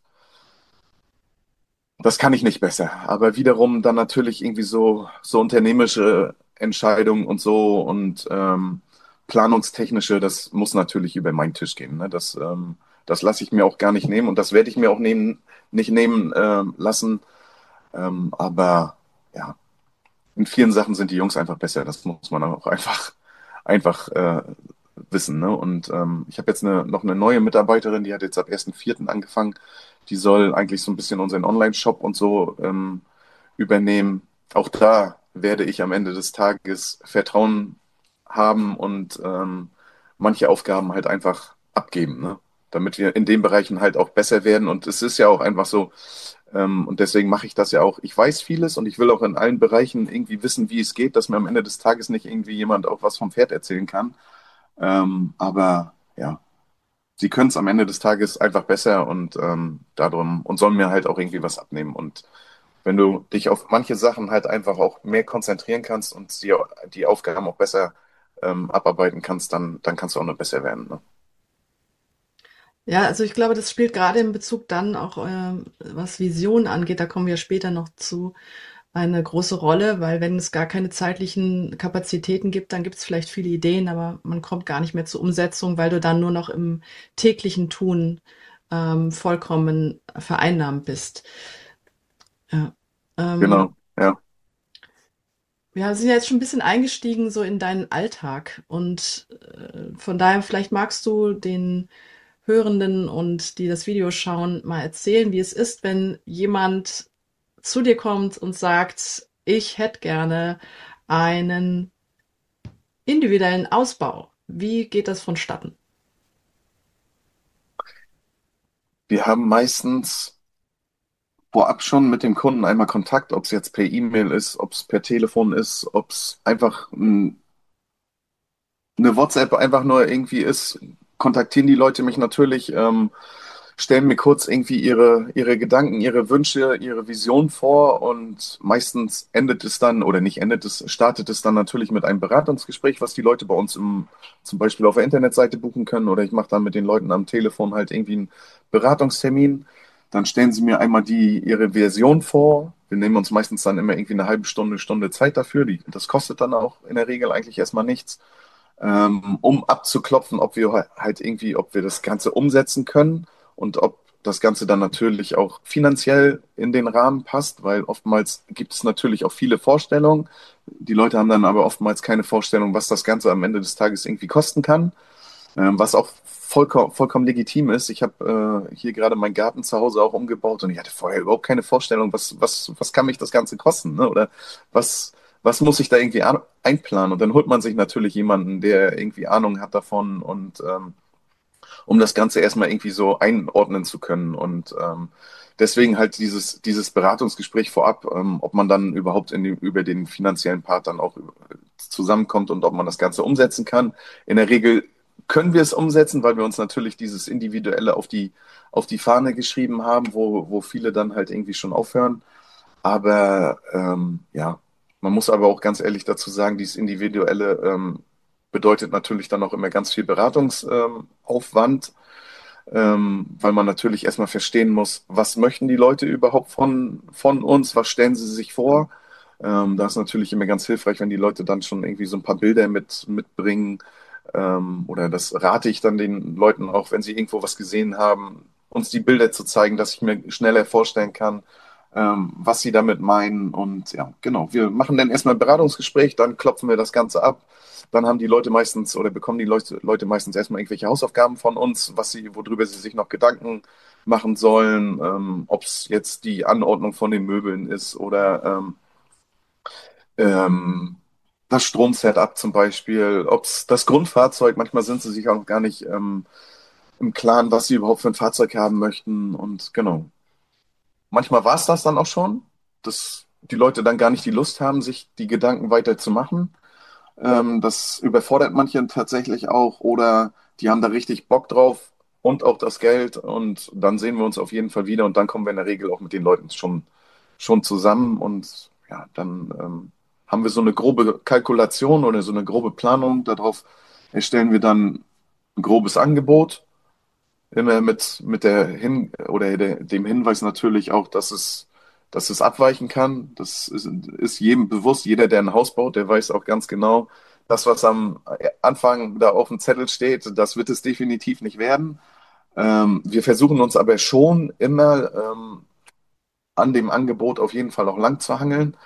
Das kann ich nicht besser. Aber wiederum dann natürlich irgendwie so, so unternehmerische Entscheidungen und so und ähm, planungstechnische, das muss natürlich über meinen Tisch gehen. Ne? Das, ähm, das lasse ich mir auch gar nicht nehmen und das werde ich mir auch nehmen, nicht nehmen ähm, lassen. Ähm, aber ja, in vielen Sachen sind die Jungs einfach besser. Das muss man auch einfach, einfach äh, wissen. Ne? Und ähm, ich habe jetzt eine, noch eine neue Mitarbeiterin, die hat jetzt ab ersten Vierten angefangen. Die soll eigentlich so ein bisschen unseren Online-Shop und so ähm, übernehmen. Auch da werde ich am Ende des Tages Vertrauen haben und ähm, manche Aufgaben halt einfach abgeben, ne? Damit wir in den Bereichen halt auch besser werden. Und es ist ja auch einfach so, ähm, und deswegen mache ich das ja auch. Ich weiß vieles und ich will auch in allen Bereichen irgendwie wissen, wie es geht, dass mir am Ende des Tages nicht irgendwie jemand auch was vom Pferd erzählen kann. Ähm, aber ja, sie können es am Ende des Tages einfach besser und ähm, darum und sollen mir halt auch irgendwie was abnehmen. Und wenn du dich auf manche Sachen halt einfach auch mehr konzentrieren kannst und die, die Aufgaben auch besser ähm, abarbeiten kannst, dann, dann kannst du auch noch besser werden. Ne? Ja, also ich glaube, das spielt gerade in Bezug dann auch, ähm, was Vision angeht, da kommen wir später noch zu, eine große Rolle, weil wenn es gar keine zeitlichen Kapazitäten gibt, dann gibt es vielleicht viele Ideen, aber man kommt gar nicht mehr zur Umsetzung, weil du dann nur noch im täglichen Tun ähm, vollkommen vereinnahmt bist. Ja. Ähm, Genau, ja. wir sind ja jetzt schon ein bisschen eingestiegen so in deinen Alltag und äh, von daher vielleicht magst du den Hörenden und die das Video schauen mal erzählen, wie es ist, wenn jemand zu dir kommt und sagt, ich hätte gerne einen individuellen Ausbau. Wie geht das vonstatten? Wir haben meistens vorab schon mit dem Kunden einmal Kontakt, ob es jetzt per E-Mail ist, ob es per Telefon ist, ob es einfach ein, eine WhatsApp einfach nur irgendwie ist, kontaktieren die Leute mich natürlich, ähm, stellen mir kurz irgendwie ihre, ihre Gedanken, ihre Wünsche, ihre Vision vor und meistens endet es dann, oder nicht endet es, startet es dann natürlich mit einem Beratungsgespräch, was die Leute bei uns im, zum Beispiel auf der Internetseite buchen können oder ich mache dann mit den Leuten am Telefon halt irgendwie einen Beratungstermin. Dann stellen sie mir einmal die, ihre Version vor. Wir nehmen uns meistens dann immer irgendwie eine halbe Stunde, Stunde Zeit dafür. Die, das kostet dann auch in der Regel eigentlich erstmal nichts, ähm, um abzuklopfen, ob wir halt irgendwie, ob wir das Ganze umsetzen können und ob das Ganze dann natürlich auch finanziell in den Rahmen passt, weil oftmals gibt es natürlich auch viele Vorstellungen. Die Leute haben dann aber oftmals keine Vorstellung, was das Ganze am Ende des Tages irgendwie kosten kann, ähm, was auch vollkommen, vollkommen legitim ist. Ich habe äh, hier gerade meinen Garten zu Hause auch umgebaut und ich hatte vorher überhaupt keine Vorstellung, was, was, was kann mich das Ganze kosten, ne? Oder was, was muss ich da irgendwie an, einplanen? Und dann holt man sich natürlich jemanden, der irgendwie Ahnung hat davon und ähm, um das Ganze erstmal irgendwie so einordnen zu können. Und ähm, deswegen halt dieses, dieses Beratungsgespräch vorab, ähm, ob man dann überhaupt in dem, über den finanziellen Part dann auch zusammenkommt und ob man das Ganze umsetzen kann. In der Regel können wir es umsetzen, weil wir uns natürlich dieses Individuelle auf die, auf die Fahne geschrieben haben, wo, wo viele dann halt irgendwie schon aufhören. Aber ähm, ja, man muss aber auch ganz ehrlich dazu sagen, dieses Individuelle ähm, bedeutet natürlich dann auch immer ganz viel Beratungsaufwand, ähm, weil man natürlich erstmal verstehen muss, was möchten die Leute überhaupt von, von uns, was stellen sie sich vor. Ähm, da ist natürlich immer ganz hilfreich, wenn die Leute dann schon irgendwie so ein paar Bilder mit, mitbringen. Ähm, oder das rate ich dann den Leuten auch, wenn sie irgendwo was gesehen haben, uns die Bilder zu zeigen, dass ich mir schneller vorstellen kann, ähm, was sie damit meinen. Und ja, genau, wir machen dann erstmal ein Beratungsgespräch, dann klopfen wir das Ganze ab. Dann haben die Leute meistens oder bekommen die Leute, Leute meistens erstmal irgendwelche Hausaufgaben von uns, was sie, worüber sie sich noch Gedanken machen sollen, ähm, ob es jetzt die Anordnung von den Möbeln ist oder ähm, ähm, das Stromsetup zum Beispiel, ob es das Grundfahrzeug, manchmal sind sie sich auch gar nicht ähm, im Klaren, was sie überhaupt für ein Fahrzeug haben möchten. Und genau. Manchmal war es das dann auch schon, dass die Leute dann gar nicht die Lust haben, sich die Gedanken weiter zu machen. Ähm, das überfordert manche tatsächlich auch oder die haben da richtig Bock drauf und auch das Geld und dann sehen wir uns auf jeden Fall wieder und dann kommen wir in der Regel auch mit den Leuten schon, schon zusammen und ja, dann ähm, haben wir so eine grobe Kalkulation oder so eine grobe Planung. Darauf erstellen wir dann ein grobes Angebot, immer mit, mit der Hin oder der, dem Hinweis natürlich auch, dass es, dass es abweichen kann. Das ist, ist jedem bewusst. Jeder, der ein Haus baut, der weiß auch ganz genau, das, was am Anfang da auf dem Zettel steht, das wird es definitiv nicht werden. Ähm, wir versuchen uns aber schon immer ähm, an dem Angebot auf jeden Fall auch lang zu hangeln.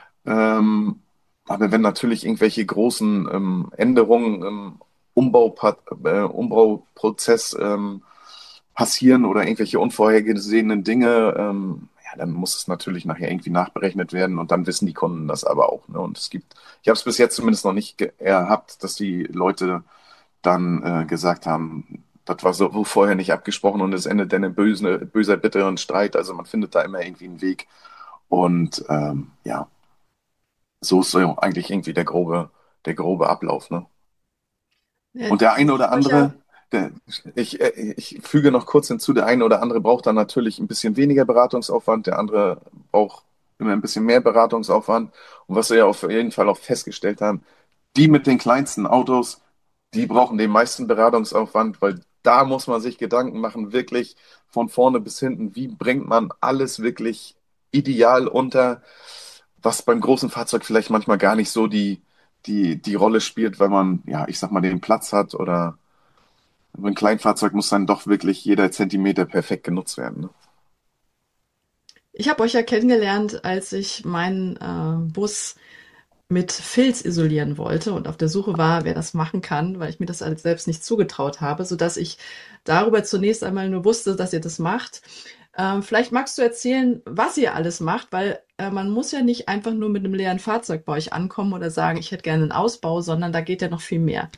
Ähm, aber wenn natürlich irgendwelche großen ähm, Änderungen im Umbaupat äh, Umbauprozess ähm, passieren oder irgendwelche unvorhergesehenen Dinge, ähm, ja, dann muss es natürlich nachher irgendwie nachberechnet werden und dann wissen die Kunden das aber auch. Ne? Und es gibt, ich habe es bis jetzt zumindest noch nicht gehabt, dass die Leute dann äh, gesagt haben, das war so vorher nicht abgesprochen und es endet dann in böse, böser Bitte und Streit. Also man findet da immer irgendwie einen Weg. Und ähm, ja, so ist so eigentlich irgendwie der grobe, der grobe Ablauf, ne? Ja, Und der eine ich oder habe euch ja, andere, der, ich, äh, ich füge noch kurz hinzu, der eine oder andere braucht dann natürlich ein bisschen weniger Beratungsaufwand, der andere braucht immer ein bisschen mehr Beratungsaufwand. Und was wir ja auf jeden Fall auch festgestellt haben, die mit den kleinsten Autos, die brauchen den meisten Beratungsaufwand, weil da muss man sich Gedanken machen, wirklich von vorne bis hinten, wie bringt man alles wirklich ideal unter, was beim großen Fahrzeug vielleicht manchmal gar nicht so die, die, die Rolle spielt, weil man, ja, ich sag mal, den Platz hat oder beim Kleinfahrzeug muss dann doch wirklich jeder Zentimeter perfekt genutzt werden. Ne? ich habe euch ja kennengelernt, als ich meinen äh, Bus mit Filz isolieren wollte und auf der Suche war, wer das machen kann, weil ich mir das alles selbst nicht zugetraut habe, sodass ich darüber zunächst einmal nur wusste, dass ihr das macht. Ähm, vielleicht magst du erzählen, was ihr alles macht, weil äh, man muss ja nicht einfach nur mit einem leeren Fahrzeug bei euch ankommen oder sagen, ich hätte gerne einen Ausbau, sondern da geht ja noch viel mehr.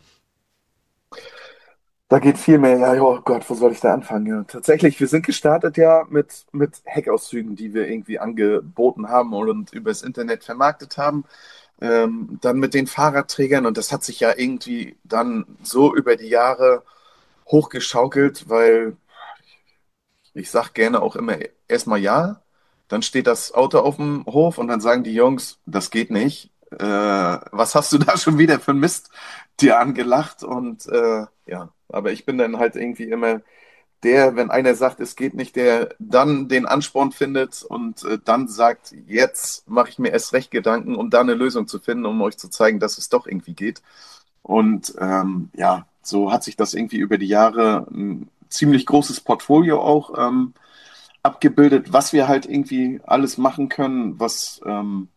Da geht viel mehr, ja, oh Gott, wo soll ich da anfangen? Ja, tatsächlich, wir sind gestartet ja mit, mit Heckauszügen, die wir irgendwie angeboten haben und übers Internet vermarktet haben. Ähm, dann mit den Fahrradträgern und das hat sich ja irgendwie dann so über die Jahre hochgeschaukelt, weil ich sag gerne auch immer erstmal ja, dann steht das Auto auf dem Hof und dann sagen die Jungs, das geht nicht. Äh, was hast du da schon wieder für einen Mist dir angelacht? Und äh, ja, aber ich bin dann halt irgendwie immer der, wenn einer sagt, es geht nicht, der dann den Ansporn findet und äh, dann sagt, jetzt mache ich mir erst recht Gedanken, um da eine Lösung zu finden, um euch zu zeigen, dass es doch irgendwie geht. Und ähm, ja, so hat sich das irgendwie über die Jahre ein ziemlich großes Portfolio auch ähm, abgebildet, was wir halt irgendwie alles machen können, was, ähm,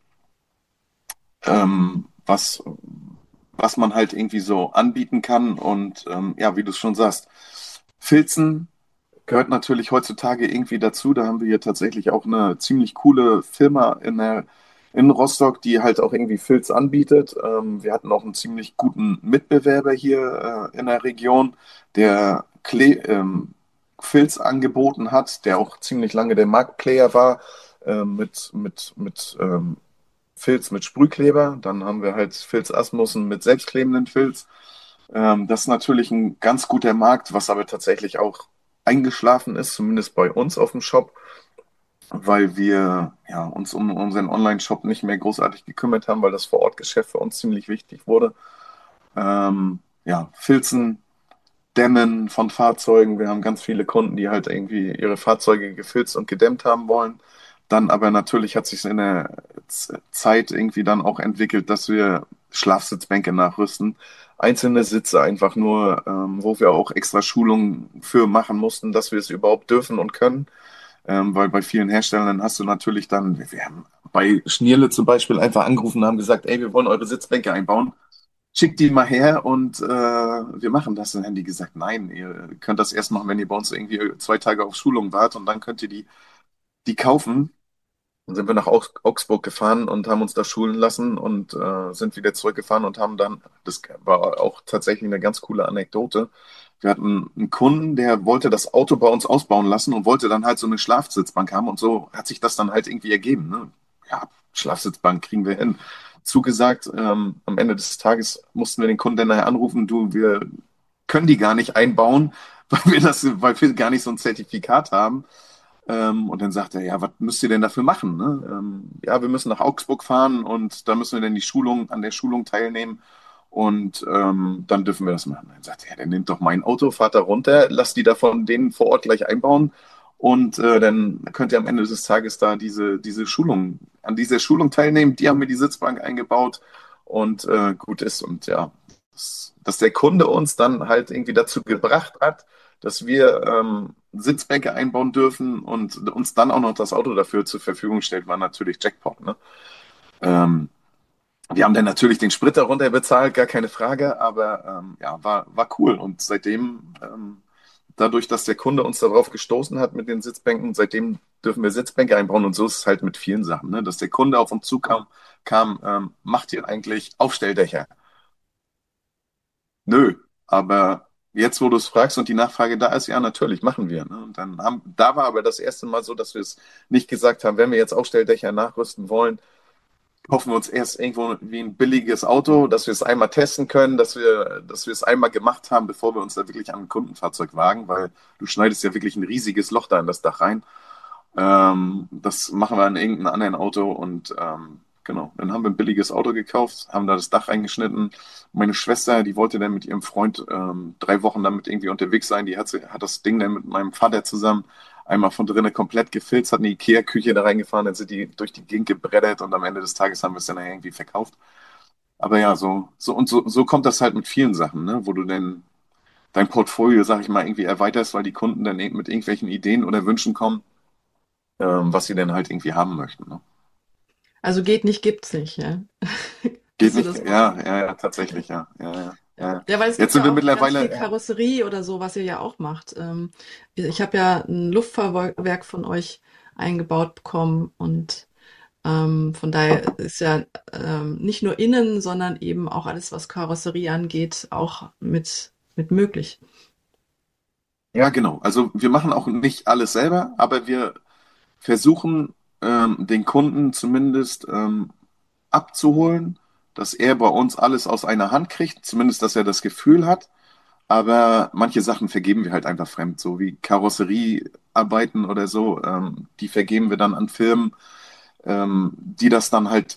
ähm, was, was man halt irgendwie so anbieten kann. Und ähm, ja, wie du es schon sagst, Filzen gehört natürlich heutzutage irgendwie dazu. Da haben wir hier tatsächlich auch eine ziemlich coole Firma in der, in Rostock, die halt auch irgendwie Filz anbietet. Ähm, wir hatten auch einen ziemlich guten Mitbewerber hier äh, in der Region, der Kle ähm, Filz angeboten hat, der auch ziemlich lange der Marktplayer war, äh, mit, mit, mit ähm, Filz mit Sprühkleber. Dann haben wir halt Filz Asmussen mit selbstklebenden Filz. Ähm, das ist natürlich ein ganz guter Markt, was aber tatsächlich auch eingeschlafen ist, zumindest bei uns auf dem Shop, weil wir ja, uns um unseren Online-Shop nicht mehr großartig gekümmert haben, weil das Vor-Ort-Geschäft für uns ziemlich wichtig wurde. Ähm, ja, Filzen, Dämmen von Fahrzeugen. Wir haben ganz viele Kunden, die halt irgendwie ihre Fahrzeuge gefilzt und gedämmt haben wollen. Dann aber natürlich hat sich in der Z- Zeit irgendwie dann auch entwickelt, dass wir Schlafsitzbänke nachrüsten. Einzelne Sitze einfach nur, ähm, wo wir auch extra Schulungen für machen mussten, dass wir es überhaupt dürfen und können. Ähm, weil bei vielen Herstellern hast du natürlich dann, wir haben bei Schnierle zum Beispiel einfach angerufen und haben gesagt, ey, wir wollen eure Sitzbänke einbauen. Schickt die mal her und äh, wir machen das. Dann haben die gesagt, nein, ihr könnt das erst machen, wenn ihr bei uns irgendwie zwei Tage auf Schulung wart und dann könnt ihr die, die kaufen. Dann sind wir nach Augs- Augsburg gefahren und haben uns da schulen lassen und äh, sind wieder zurückgefahren und haben dann, das war auch tatsächlich eine ganz coole Anekdote. Wir hatten einen Kunden, der wollte das Auto bei uns ausbauen lassen und wollte dann halt so eine Schlafsitzbank haben und so hat sich das dann halt irgendwie ergeben. Ne? Ja, Schlafsitzbank kriegen wir hin. Zugesagt, ähm, am Ende des Tages mussten wir den Kunden dann nachher anrufen, du, wir können die gar nicht einbauen, weil wir das, weil wir gar nicht so ein Zertifikat haben. Ähm, und dann sagt er, ja, was müsst ihr denn dafür machen? Ne? Ähm, ja, wir müssen nach Augsburg fahren und da müssen wir dann die Schulung, an der Schulung teilnehmen und ähm, dann dürfen wir das machen. Dann sagt er, ja, dann nehmt doch mein Auto, fahrt da runter, lasst die da von denen vor Ort gleich einbauen und äh, dann könnt ihr am Ende des Tages da diese, diese Schulung, an dieser Schulung teilnehmen. Die haben mir die Sitzbank eingebaut und äh, gut ist. Und ja, dass, dass der Kunde uns dann halt irgendwie dazu gebracht hat, dass wir ähm, Sitzbänke einbauen dürfen und uns dann auch noch das Auto dafür zur Verfügung stellt, war natürlich Jackpot. Ne? Ähm, wir haben dann natürlich den Sprit darunter bezahlt, gar keine Frage, aber ähm, ja, war, war cool. Und seitdem, ähm, dadurch, dass der Kunde uns darauf gestoßen hat mit den Sitzbänken, seitdem dürfen wir Sitzbänke einbauen und so ist es halt mit vielen Sachen, ne? Dass der Kunde auf uns zukam, kam, ähm, macht ihr eigentlich Aufstelldächer? Nö, aber jetzt, wo du es fragst und die Nachfrage da ist, ja, natürlich, machen wir. Ne? Und dann haben, da war aber das erste Mal so, dass wir es nicht gesagt haben, wenn wir jetzt Aufstelldächer nachrüsten wollen, kaufen wir uns erst irgendwo wie ein billiges Auto, dass wir es einmal testen können, dass wir, dass wir es einmal gemacht haben, bevor wir uns da wirklich an ein Kundenfahrzeug wagen, weil du schneidest ja wirklich ein riesiges Loch da in das Dach rein. Ähm, das machen wir an irgendeinem anderen Auto und ähm, genau, dann haben wir ein billiges Auto gekauft, haben da das Dach eingeschnitten. Meine Schwester, die wollte dann mit ihrem Freund ähm, drei Wochen damit irgendwie unterwegs sein. Die hat, sie- hat das Ding dann mit meinem Vater zusammen einmal von drinnen komplett gefilzt, hat eine Ikea-Küche da reingefahren, dann sind die durch die Gegend gebreddert und am Ende des Tages haben wir es dann irgendwie verkauft. Aber ja, so, so und so, so kommt das halt mit vielen Sachen, ne? Wo du denn dein Portfolio, sag ich mal, irgendwie erweiterst, weil die Kunden dann mit irgendwelchen Ideen oder Wünschen kommen, ähm, was sie denn halt irgendwie haben möchten. Ne? Also geht nicht, gibt's nicht, ja. Geht Ist so nicht, das ja, Motto. ja, ja, tatsächlich, ja, ja, ja, Ja. ja. Ja, weil es Jetzt gibt sind ja wir auch ganz viel mittlerweile, ja, Karosserie oder so, was ihr ja auch macht. Ähm, ich habe ja ein Luftfahrwerk von euch eingebaut bekommen und ähm, von daher ist ja ähm, nicht nur innen, sondern eben auch alles, was Karosserie angeht, auch mit, mit möglich. ja, genau. Also wir machen auch nicht alles selber, aber wir versuchen ähm, den Kunden zumindest ähm, abzuholen, dass er bei uns alles aus einer Hand kriegt, zumindest, dass er das Gefühl hat. Aber manche Sachen vergeben wir halt einfach fremd, so wie Karosseriearbeiten oder so. Ähm, die vergeben wir dann an Firmen, ähm, die das dann halt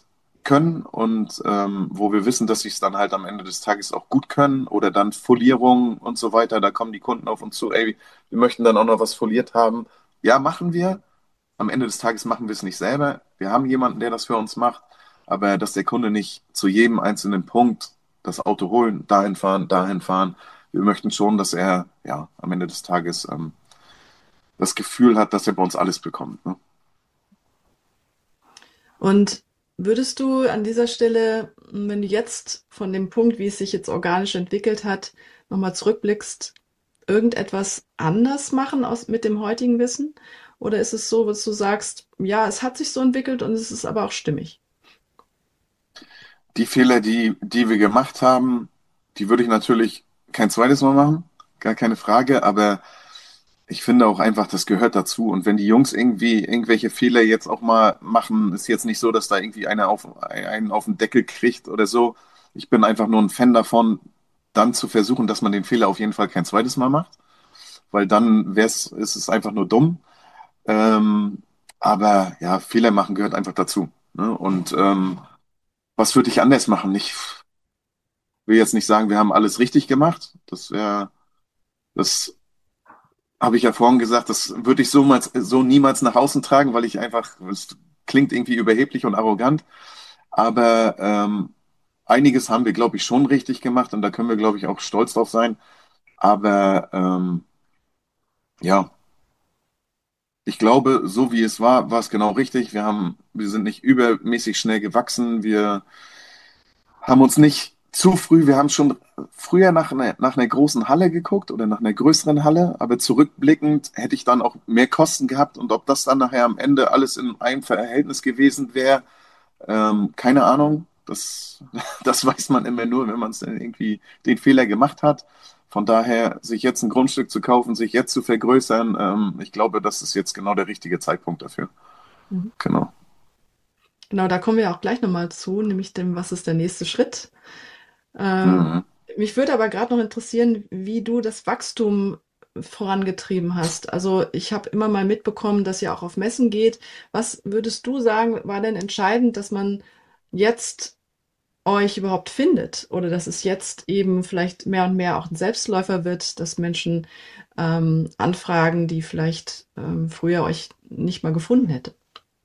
können und ähm, wo wir wissen, dass sie es dann halt am Ende des Tages auch gut können oder dann Folierung und so weiter, da kommen die Kunden auf uns zu, ey, wir möchten dann auch noch was foliert haben. Ja, machen wir. Am Ende des Tages machen wir es nicht selber. Wir haben jemanden, der das für uns macht, aber dass der Kunde nicht zu jedem einzelnen Punkt das Auto holen, dahin fahren, dahin fahren. Wir möchten schon, dass er ja am Ende des Tages ähm, das Gefühl hat, dass er bei uns alles bekommt. Ne? Und würdest du an dieser Stelle, wenn du jetzt von dem Punkt, wie es sich jetzt organisch entwickelt hat, nochmal zurückblickst, irgendetwas anders machen aus, mit dem heutigen Wissen? Oder ist es so, dass du sagst, ja, es hat sich so entwickelt und es ist aber auch stimmig? Die Fehler, die, die wir gemacht haben, die würde ich natürlich kein zweites Mal machen, gar keine Frage, aber ich finde auch einfach, das gehört dazu. Und wenn die Jungs irgendwie irgendwelche Fehler jetzt auch mal machen, ist jetzt nicht so, dass da irgendwie einer auf, einen auf den Deckel kriegt oder so. Ich bin einfach nur ein Fan davon, dann zu versuchen, dass man den Fehler auf jeden Fall kein zweites Mal macht, weil dann wär's, ist es einfach nur dumm. Ähm, aber ja, Fehler machen gehört einfach dazu. Ne? Und ähm, was würde ich anders machen? Ich will jetzt nicht sagen, wir haben alles richtig gemacht. Das wäre, das habe ich ja vorhin gesagt, das würde ich so, mal, so niemals nach außen tragen, weil ich einfach, es klingt irgendwie überheblich und arrogant. Aber ähm, einiges haben wir, glaube ich, schon richtig gemacht und da können wir, glaube ich, auch stolz drauf sein. Aber ähm, ja, ich glaube, so wie es war, war es genau richtig. Wir haben, wir sind nicht übermäßig schnell gewachsen. Wir haben uns nicht zu früh, wir haben schon früher nach einer, nach einer großen Halle geguckt oder nach einer größeren Halle, aber zurückblickend hätte ich dann auch mehr Kosten gehabt und ob das dann nachher am Ende alles in einem Verhältnis gewesen wäre, ähm, keine Ahnung. Das, das weiß man immer nur, wenn man es dann irgendwie den Fehler gemacht hat. Von daher, sich jetzt ein Grundstück zu kaufen, sich jetzt zu vergrößern, ähm, ich glaube, das ist jetzt genau der richtige Zeitpunkt dafür. Mhm. Genau. Genau, da kommen wir auch gleich nochmal zu, nämlich dem, was ist der nächste Schritt? Ähm, Mhm. mich würde aber gerade noch interessieren, wie du das Wachstum vorangetrieben hast. Also ich habe immer mal mitbekommen, dass ihr auch auf Messen geht. Was würdest du sagen, war denn entscheidend, dass man jetzt euch überhaupt findet oder dass es jetzt eben vielleicht mehr und mehr auch ein Selbstläufer wird, dass Menschen ähm, anfragen, die vielleicht ähm, früher euch nicht mal gefunden hätte?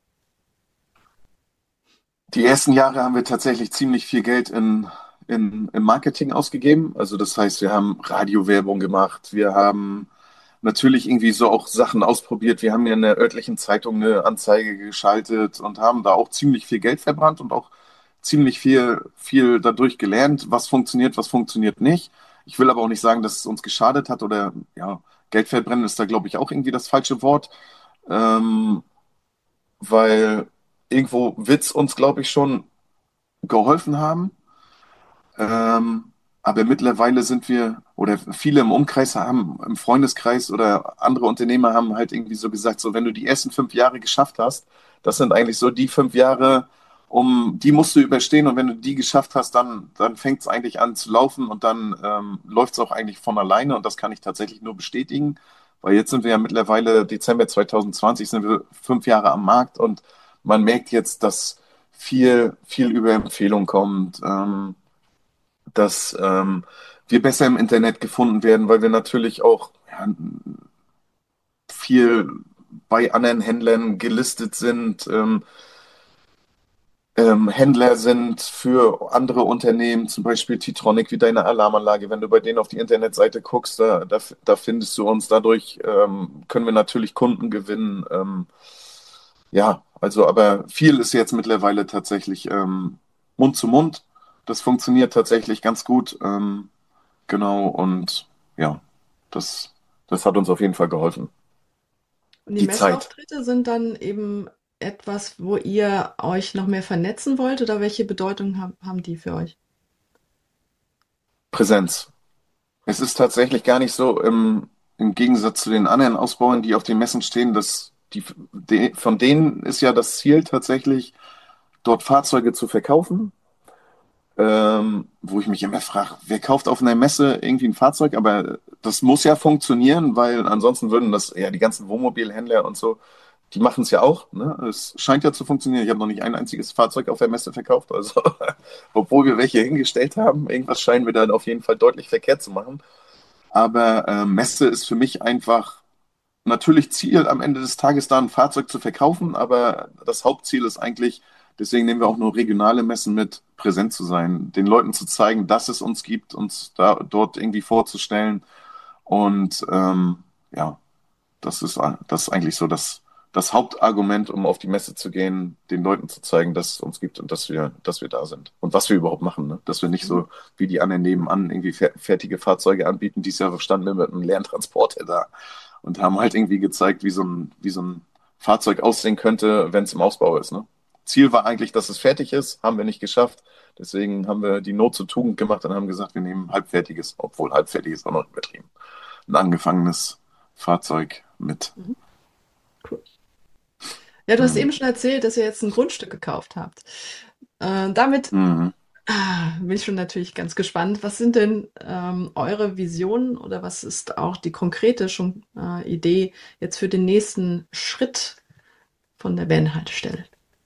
Die ersten Jahre haben wir tatsächlich ziemlich viel Geld in, in, im Marketing ausgegeben. Also das heißt, wir haben Radiowerbung gemacht, wir haben natürlich irgendwie so auch Sachen ausprobiert. Wir haben ja in der örtlichen Zeitung eine Anzeige geschaltet und haben da auch ziemlich viel Geld verbrannt und auch ziemlich viel, viel dadurch gelernt, was funktioniert, was funktioniert nicht. Ich will aber auch nicht sagen, dass es uns geschadet hat oder ja, Geld verbrennen ist da, glaube ich, auch irgendwie das falsche Wort. Ähm, weil irgendwo wird's uns, glaube ich, schon geholfen haben. Ähm, aber mittlerweile sind wir, oder viele im Umkreis haben, im Freundeskreis oder andere Unternehmer haben halt irgendwie so gesagt, so wenn du die ersten fünf Jahre geschafft hast, das sind eigentlich so die fünf Jahre, um die musst du überstehen und wenn du die geschafft hast, dann, dann fängt es eigentlich an zu laufen und dann ähm, läuft es auch eigentlich von alleine und das kann ich tatsächlich nur bestätigen, weil jetzt sind wir ja mittlerweile, Dezember zwanzig zwanzig sind wir fünf Jahre am Markt und man merkt jetzt, dass viel, viel über Empfehlung kommt. Ähm, dass ähm, wir besser im Internet gefunden werden, weil wir natürlich auch ja, viel bei anderen Händlern gelistet sind, ähm, ähm, Händler sind für andere Unternehmen, zum Beispiel Titronic wie deine Alarmanlage. Wenn du bei denen auf die Internetseite guckst, da, da, da findest du uns. Dadurch ähm, können wir natürlich Kunden gewinnen. Ähm, ja, also aber viel ist jetzt mittlerweile tatsächlich ähm, Mund zu Mund. Das funktioniert tatsächlich ganz gut. Ähm, Genau, und ja, das, das hat uns auf jeden Fall geholfen. Und die Die Zeit, Messeauftritte sind dann eben etwas, wo ihr euch noch mehr vernetzen wollt oder welche Bedeutung haben, haben die für euch? Präsenz. Es ist tatsächlich gar nicht so im, im Gegensatz zu den anderen Ausbauern, die auf den Messen stehen, dass die, de, von denen ist ja das Ziel tatsächlich, dort Fahrzeuge zu verkaufen. Ähm, wo ich mich immer frage, wer kauft auf einer Messe irgendwie ein Fahrzeug? Aber das muss ja funktionieren, weil ansonsten würden das ja die ganzen Wohnmobilhändler und so die machen es ja auch. Ne? Es scheint ja zu funktionieren. Ich habe noch nicht ein einziges Fahrzeug auf der Messe verkauft. Also, obwohl wir welche hingestellt haben, irgendwas scheinen wir dann auf jeden Fall deutlich verkehrt zu machen. Aber äh, Messe ist für mich einfach natürlich Ziel, am Ende des Tages da ein Fahrzeug zu verkaufen. Aber das Hauptziel ist eigentlich, deswegen nehmen wir auch nur regionale Messen mit, präsent zu sein, den Leuten zu zeigen, dass es uns gibt, uns da dort irgendwie vorzustellen. Und ähm, ja, das ist, das ist eigentlich so das, das Hauptargument, um auf die Messe zu gehen, den Leuten zu zeigen, dass es uns gibt und dass wir, dass wir da sind und was wir überhaupt machen. Ne? Dass wir nicht Mhm. so wie die anderen nebenan irgendwie fer- fertige Fahrzeuge anbieten. Dieses Jahr standen wir mit einem leeren Transporter da und haben halt irgendwie gezeigt, wie so ein, wie so ein Fahrzeug aussehen könnte, wenn es im Ausbau ist. Ne? Ziel war eigentlich, dass es fertig ist, haben wir nicht geschafft. Deswegen haben wir die Not zur Tugend gemacht und haben gesagt, wir nehmen halbfertiges, obwohl halbfertig ist auch noch übertrieben. Ein angefangenes Fahrzeug mit. Mhm. Cool. Ja, du hast Mhm. eben schon erzählt, dass ihr jetzt ein Grundstück gekauft habt. Äh, damit Mhm. ah, bin ich schon natürlich ganz gespannt. Was sind denn ähm, eure Visionen oder was ist auch die konkrete schon äh, Idee jetzt für den nächsten Schritt von der Van-Haltestelle?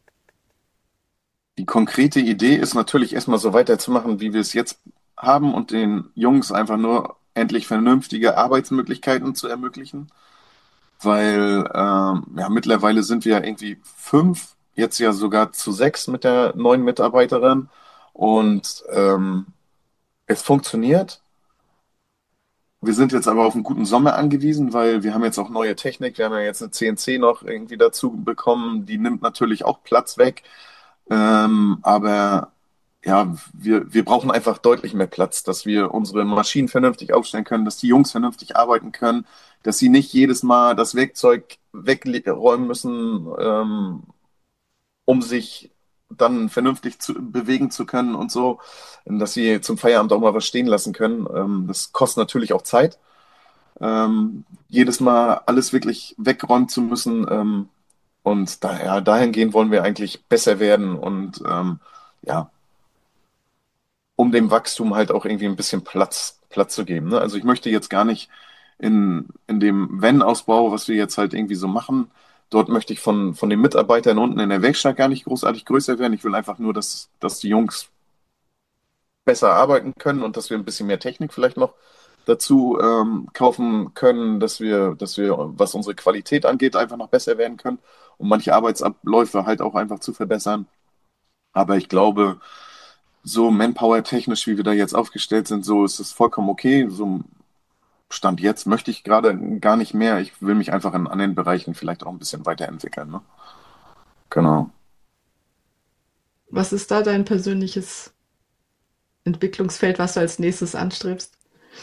Die konkrete Idee ist natürlich erstmal so weiterzumachen, wie wir es jetzt haben und den Jungs einfach nur endlich vernünftige Arbeitsmöglichkeiten zu ermöglichen, weil ähm, ja, mittlerweile sind wir ja irgendwie fünf, jetzt ja sogar zu sechs mit der neuen Mitarbeiterin und ähm, es funktioniert. Wir sind jetzt aber auf einen guten Sommer angewiesen, weil wir haben jetzt auch neue Technik. Wir haben ja jetzt eine C N C noch irgendwie dazu bekommen. Die nimmt natürlich auch Platz weg. Ähm, aber ja, wir, wir brauchen einfach deutlich mehr Platz, dass wir unsere Maschinen vernünftig aufstellen können, dass die Jungs vernünftig arbeiten können, dass sie nicht jedes Mal das Werkzeug wegräumen müssen, ähm, um sich dann vernünftig zu, bewegen zu können und so, dass sie zum Feierabend auch mal was stehen lassen können. Ähm, das kostet natürlich auch Zeit. Ähm, jedes Mal alles wirklich wegräumen zu müssen. Ähm, und daher, dahingehend wollen wir eigentlich besser werden und ähm, ja, um dem Wachstum halt auch irgendwie ein bisschen Platz, Platz zu geben. Ne? Also ich möchte jetzt gar nicht in, in dem Van-Ausbau, was wir jetzt halt irgendwie so machen, dort möchte ich von, von den Mitarbeitern unten in der Werkstatt gar nicht großartig größer werden. Ich will einfach nur, dass, dass die Jungs besser arbeiten können und dass wir ein bisschen mehr Technik vielleicht noch dazu ähm, kaufen können, dass wir, dass wir, was unsere Qualität angeht, einfach noch besser werden können, um manche Arbeitsabläufe halt auch einfach zu verbessern. Aber ich glaube, so Manpower-technisch, wie wir da jetzt aufgestellt sind, so ist es vollkommen okay. So Stand jetzt möchte ich gerade gar nicht mehr. Ich will mich einfach in anderen Bereichen vielleicht auch ein bisschen weiterentwickeln. Ne? Genau. Was ist da dein persönliches Entwicklungsfeld, was du als nächstes anstrebst?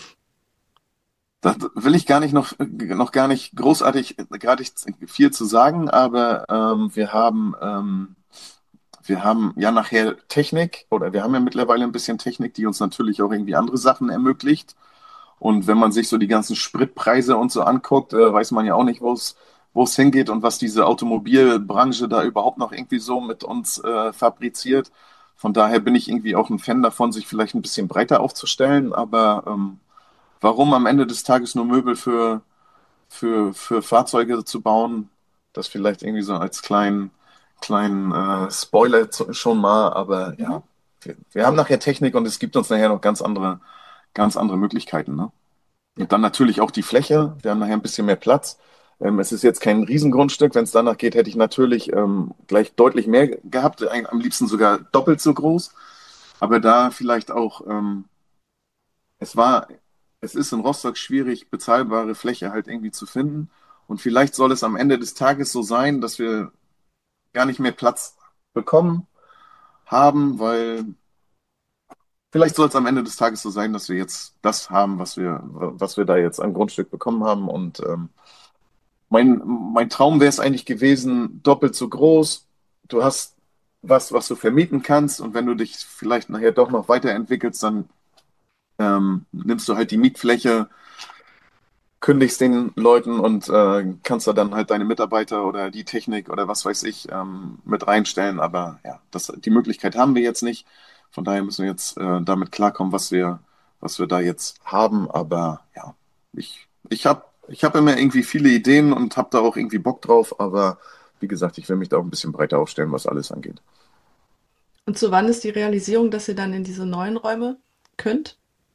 Da will ich gar nicht noch, noch gar nicht großartig gerade viel zu sagen, aber ähm, wir haben, ähm, wir haben ja nachher Technik oder wir haben ja mittlerweile ein bisschen Technik, die uns natürlich auch irgendwie andere Sachen ermöglicht. Und wenn man sich so die ganzen Spritpreise und so anguckt, äh, weiß man ja auch nicht, wo es wo es hingeht und was diese Automobilbranche da überhaupt noch irgendwie so mit uns äh, fabriziert. Von daher bin ich irgendwie auch ein Fan davon, sich vielleicht ein bisschen breiter aufzustellen. Aber ähm, warum am Ende des Tages nur Möbel für, für, für Fahrzeuge zu bauen? Das vielleicht irgendwie so als kleinen, kleinen äh, Spoiler zu, schon mal. Aber Mhm. ja, wir, wir haben nachher Technik und es gibt uns nachher noch ganz andere, ganz andere Möglichkeiten, ne? Ja. Und dann natürlich auch die Fläche. Wir haben nachher ein bisschen mehr Platz. Ähm, es ist jetzt kein Riesengrundstück. Wenn es danach geht, hätte ich natürlich ähm, gleich deutlich mehr gehabt. Ein- Am liebsten sogar doppelt so groß. Aber da vielleicht auch, ähm, es war, es ist in Rostock schwierig, bezahlbare Fläche halt irgendwie zu finden. Und vielleicht soll es am Ende des Tages so sein, dass wir gar nicht mehr Platz bekommen haben, weil vielleicht soll es am Ende des Tages so sein, dass wir jetzt das haben, was wir, was wir da jetzt an Grundstück bekommen haben. Und ähm, Mein, mein Traum wäre es eigentlich gewesen, doppelt so groß. Du hast was, was du vermieten kannst und wenn du dich vielleicht nachher doch noch weiterentwickelst, dann ähm, nimmst du halt die Mietfläche, kündigst den Leuten und äh, kannst da dann halt deine Mitarbeiter oder die Technik oder was weiß ich ähm, mit reinstellen. Aber ja, das, die Möglichkeit haben wir jetzt nicht. Von daher müssen wir jetzt äh, damit klarkommen, was wir, was wir da jetzt haben. Aber ja, ich, ich habe ich habe immer irgendwie viele Ideen und habe da auch irgendwie Bock drauf, aber wie gesagt, ich will mich da auch ein bisschen breiter aufstellen, was alles angeht. Und zu wann ist die Realisierung, dass ihr dann in diese neuen Räume könnt?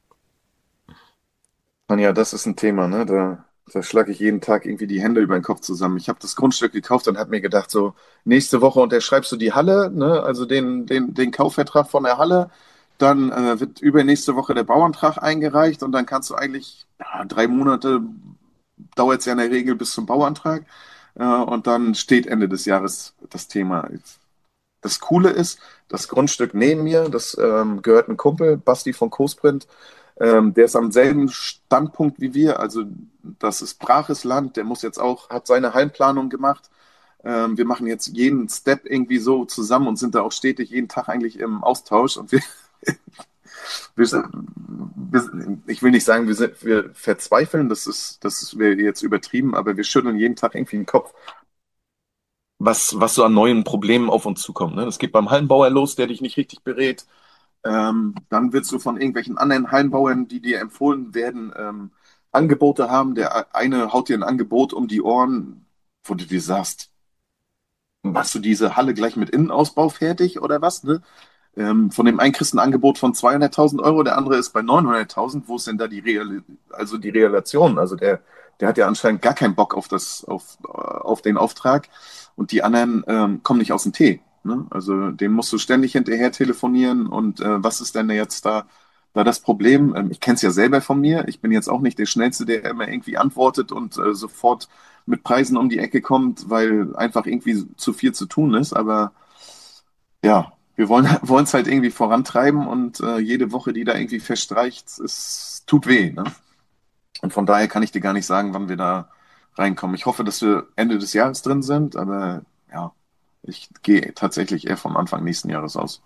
Anja, das ist ein Thema, ne? Da, da schlage ich jeden Tag irgendwie die Hände über den Kopf zusammen. Ich habe das Grundstück gekauft und habe mir gedacht, so, nächste Woche unterschreibst du die Halle, ne? Also den, den, den Kaufvertrag von der Halle. Dann äh, wird übernächste Woche der Bauantrag eingereicht und dann kannst du eigentlich, ja, drei Monate dauert es ja in der Regel bis zum Bauantrag. Äh, und dann steht Ende des Jahres das Thema. Das Coole ist, das Grundstück neben mir, das ähm, gehört ein Kumpel, Basti von CoSprint. Ähm, der ist am selben Standpunkt wie wir. Also das ist braches Land. Der muss jetzt auch, hat seine Heimplanung gemacht. Ähm, wir machen jetzt jeden Step irgendwie so zusammen und sind da auch stetig jeden Tag eigentlich im Austausch. Und wir, wir, wir ich will nicht sagen, wir, sind, wir verzweifeln, das ist, das wäre jetzt übertrieben, aber wir schütteln jeden Tag irgendwie den Kopf, was, was so an neuen Problemen auf uns zukommt. Ne? Das geht beim Hallenbauer los, der dich nicht richtig berät. Ähm, dann willst du von irgendwelchen anderen Hallenbauern, die dir empfohlen werden, ähm, Angebote haben. Der eine haut dir ein Angebot um die Ohren, wo du dir sagst, machst du diese Halle gleich mit Innenausbau fertig oder was? Ne? Ähm, von dem einen kriegst du ein Angebot von zweihunderttausend Euro, der andere ist bei neunhunderttausend. Wo ist denn da die Real, also die Relation? Also der, der hat ja anscheinend gar keinen Bock auf das, auf, äh, auf den Auftrag und die anderen ähm, kommen nicht aus dem Tee. Ne? Also den musst du ständig hinterher telefonieren und äh, was ist denn jetzt da, da das Problem? Ähm, ich kenne es ja selber von mir. Ich bin jetzt auch nicht der Schnellste, der immer irgendwie antwortet und äh, sofort mit Preisen um die Ecke kommt, weil einfach irgendwie zu viel zu tun ist. Aber ja, wir wollen wollen es halt irgendwie vorantreiben und äh, jede Woche, die da irgendwie verstreicht, es tut weh. Ne? Und von daher kann ich dir gar nicht sagen, wann wir da reinkommen. Ich hoffe, dass wir Ende des Jahres drin sind, aber ja, ich gehe tatsächlich eher vom Anfang nächsten Jahres aus.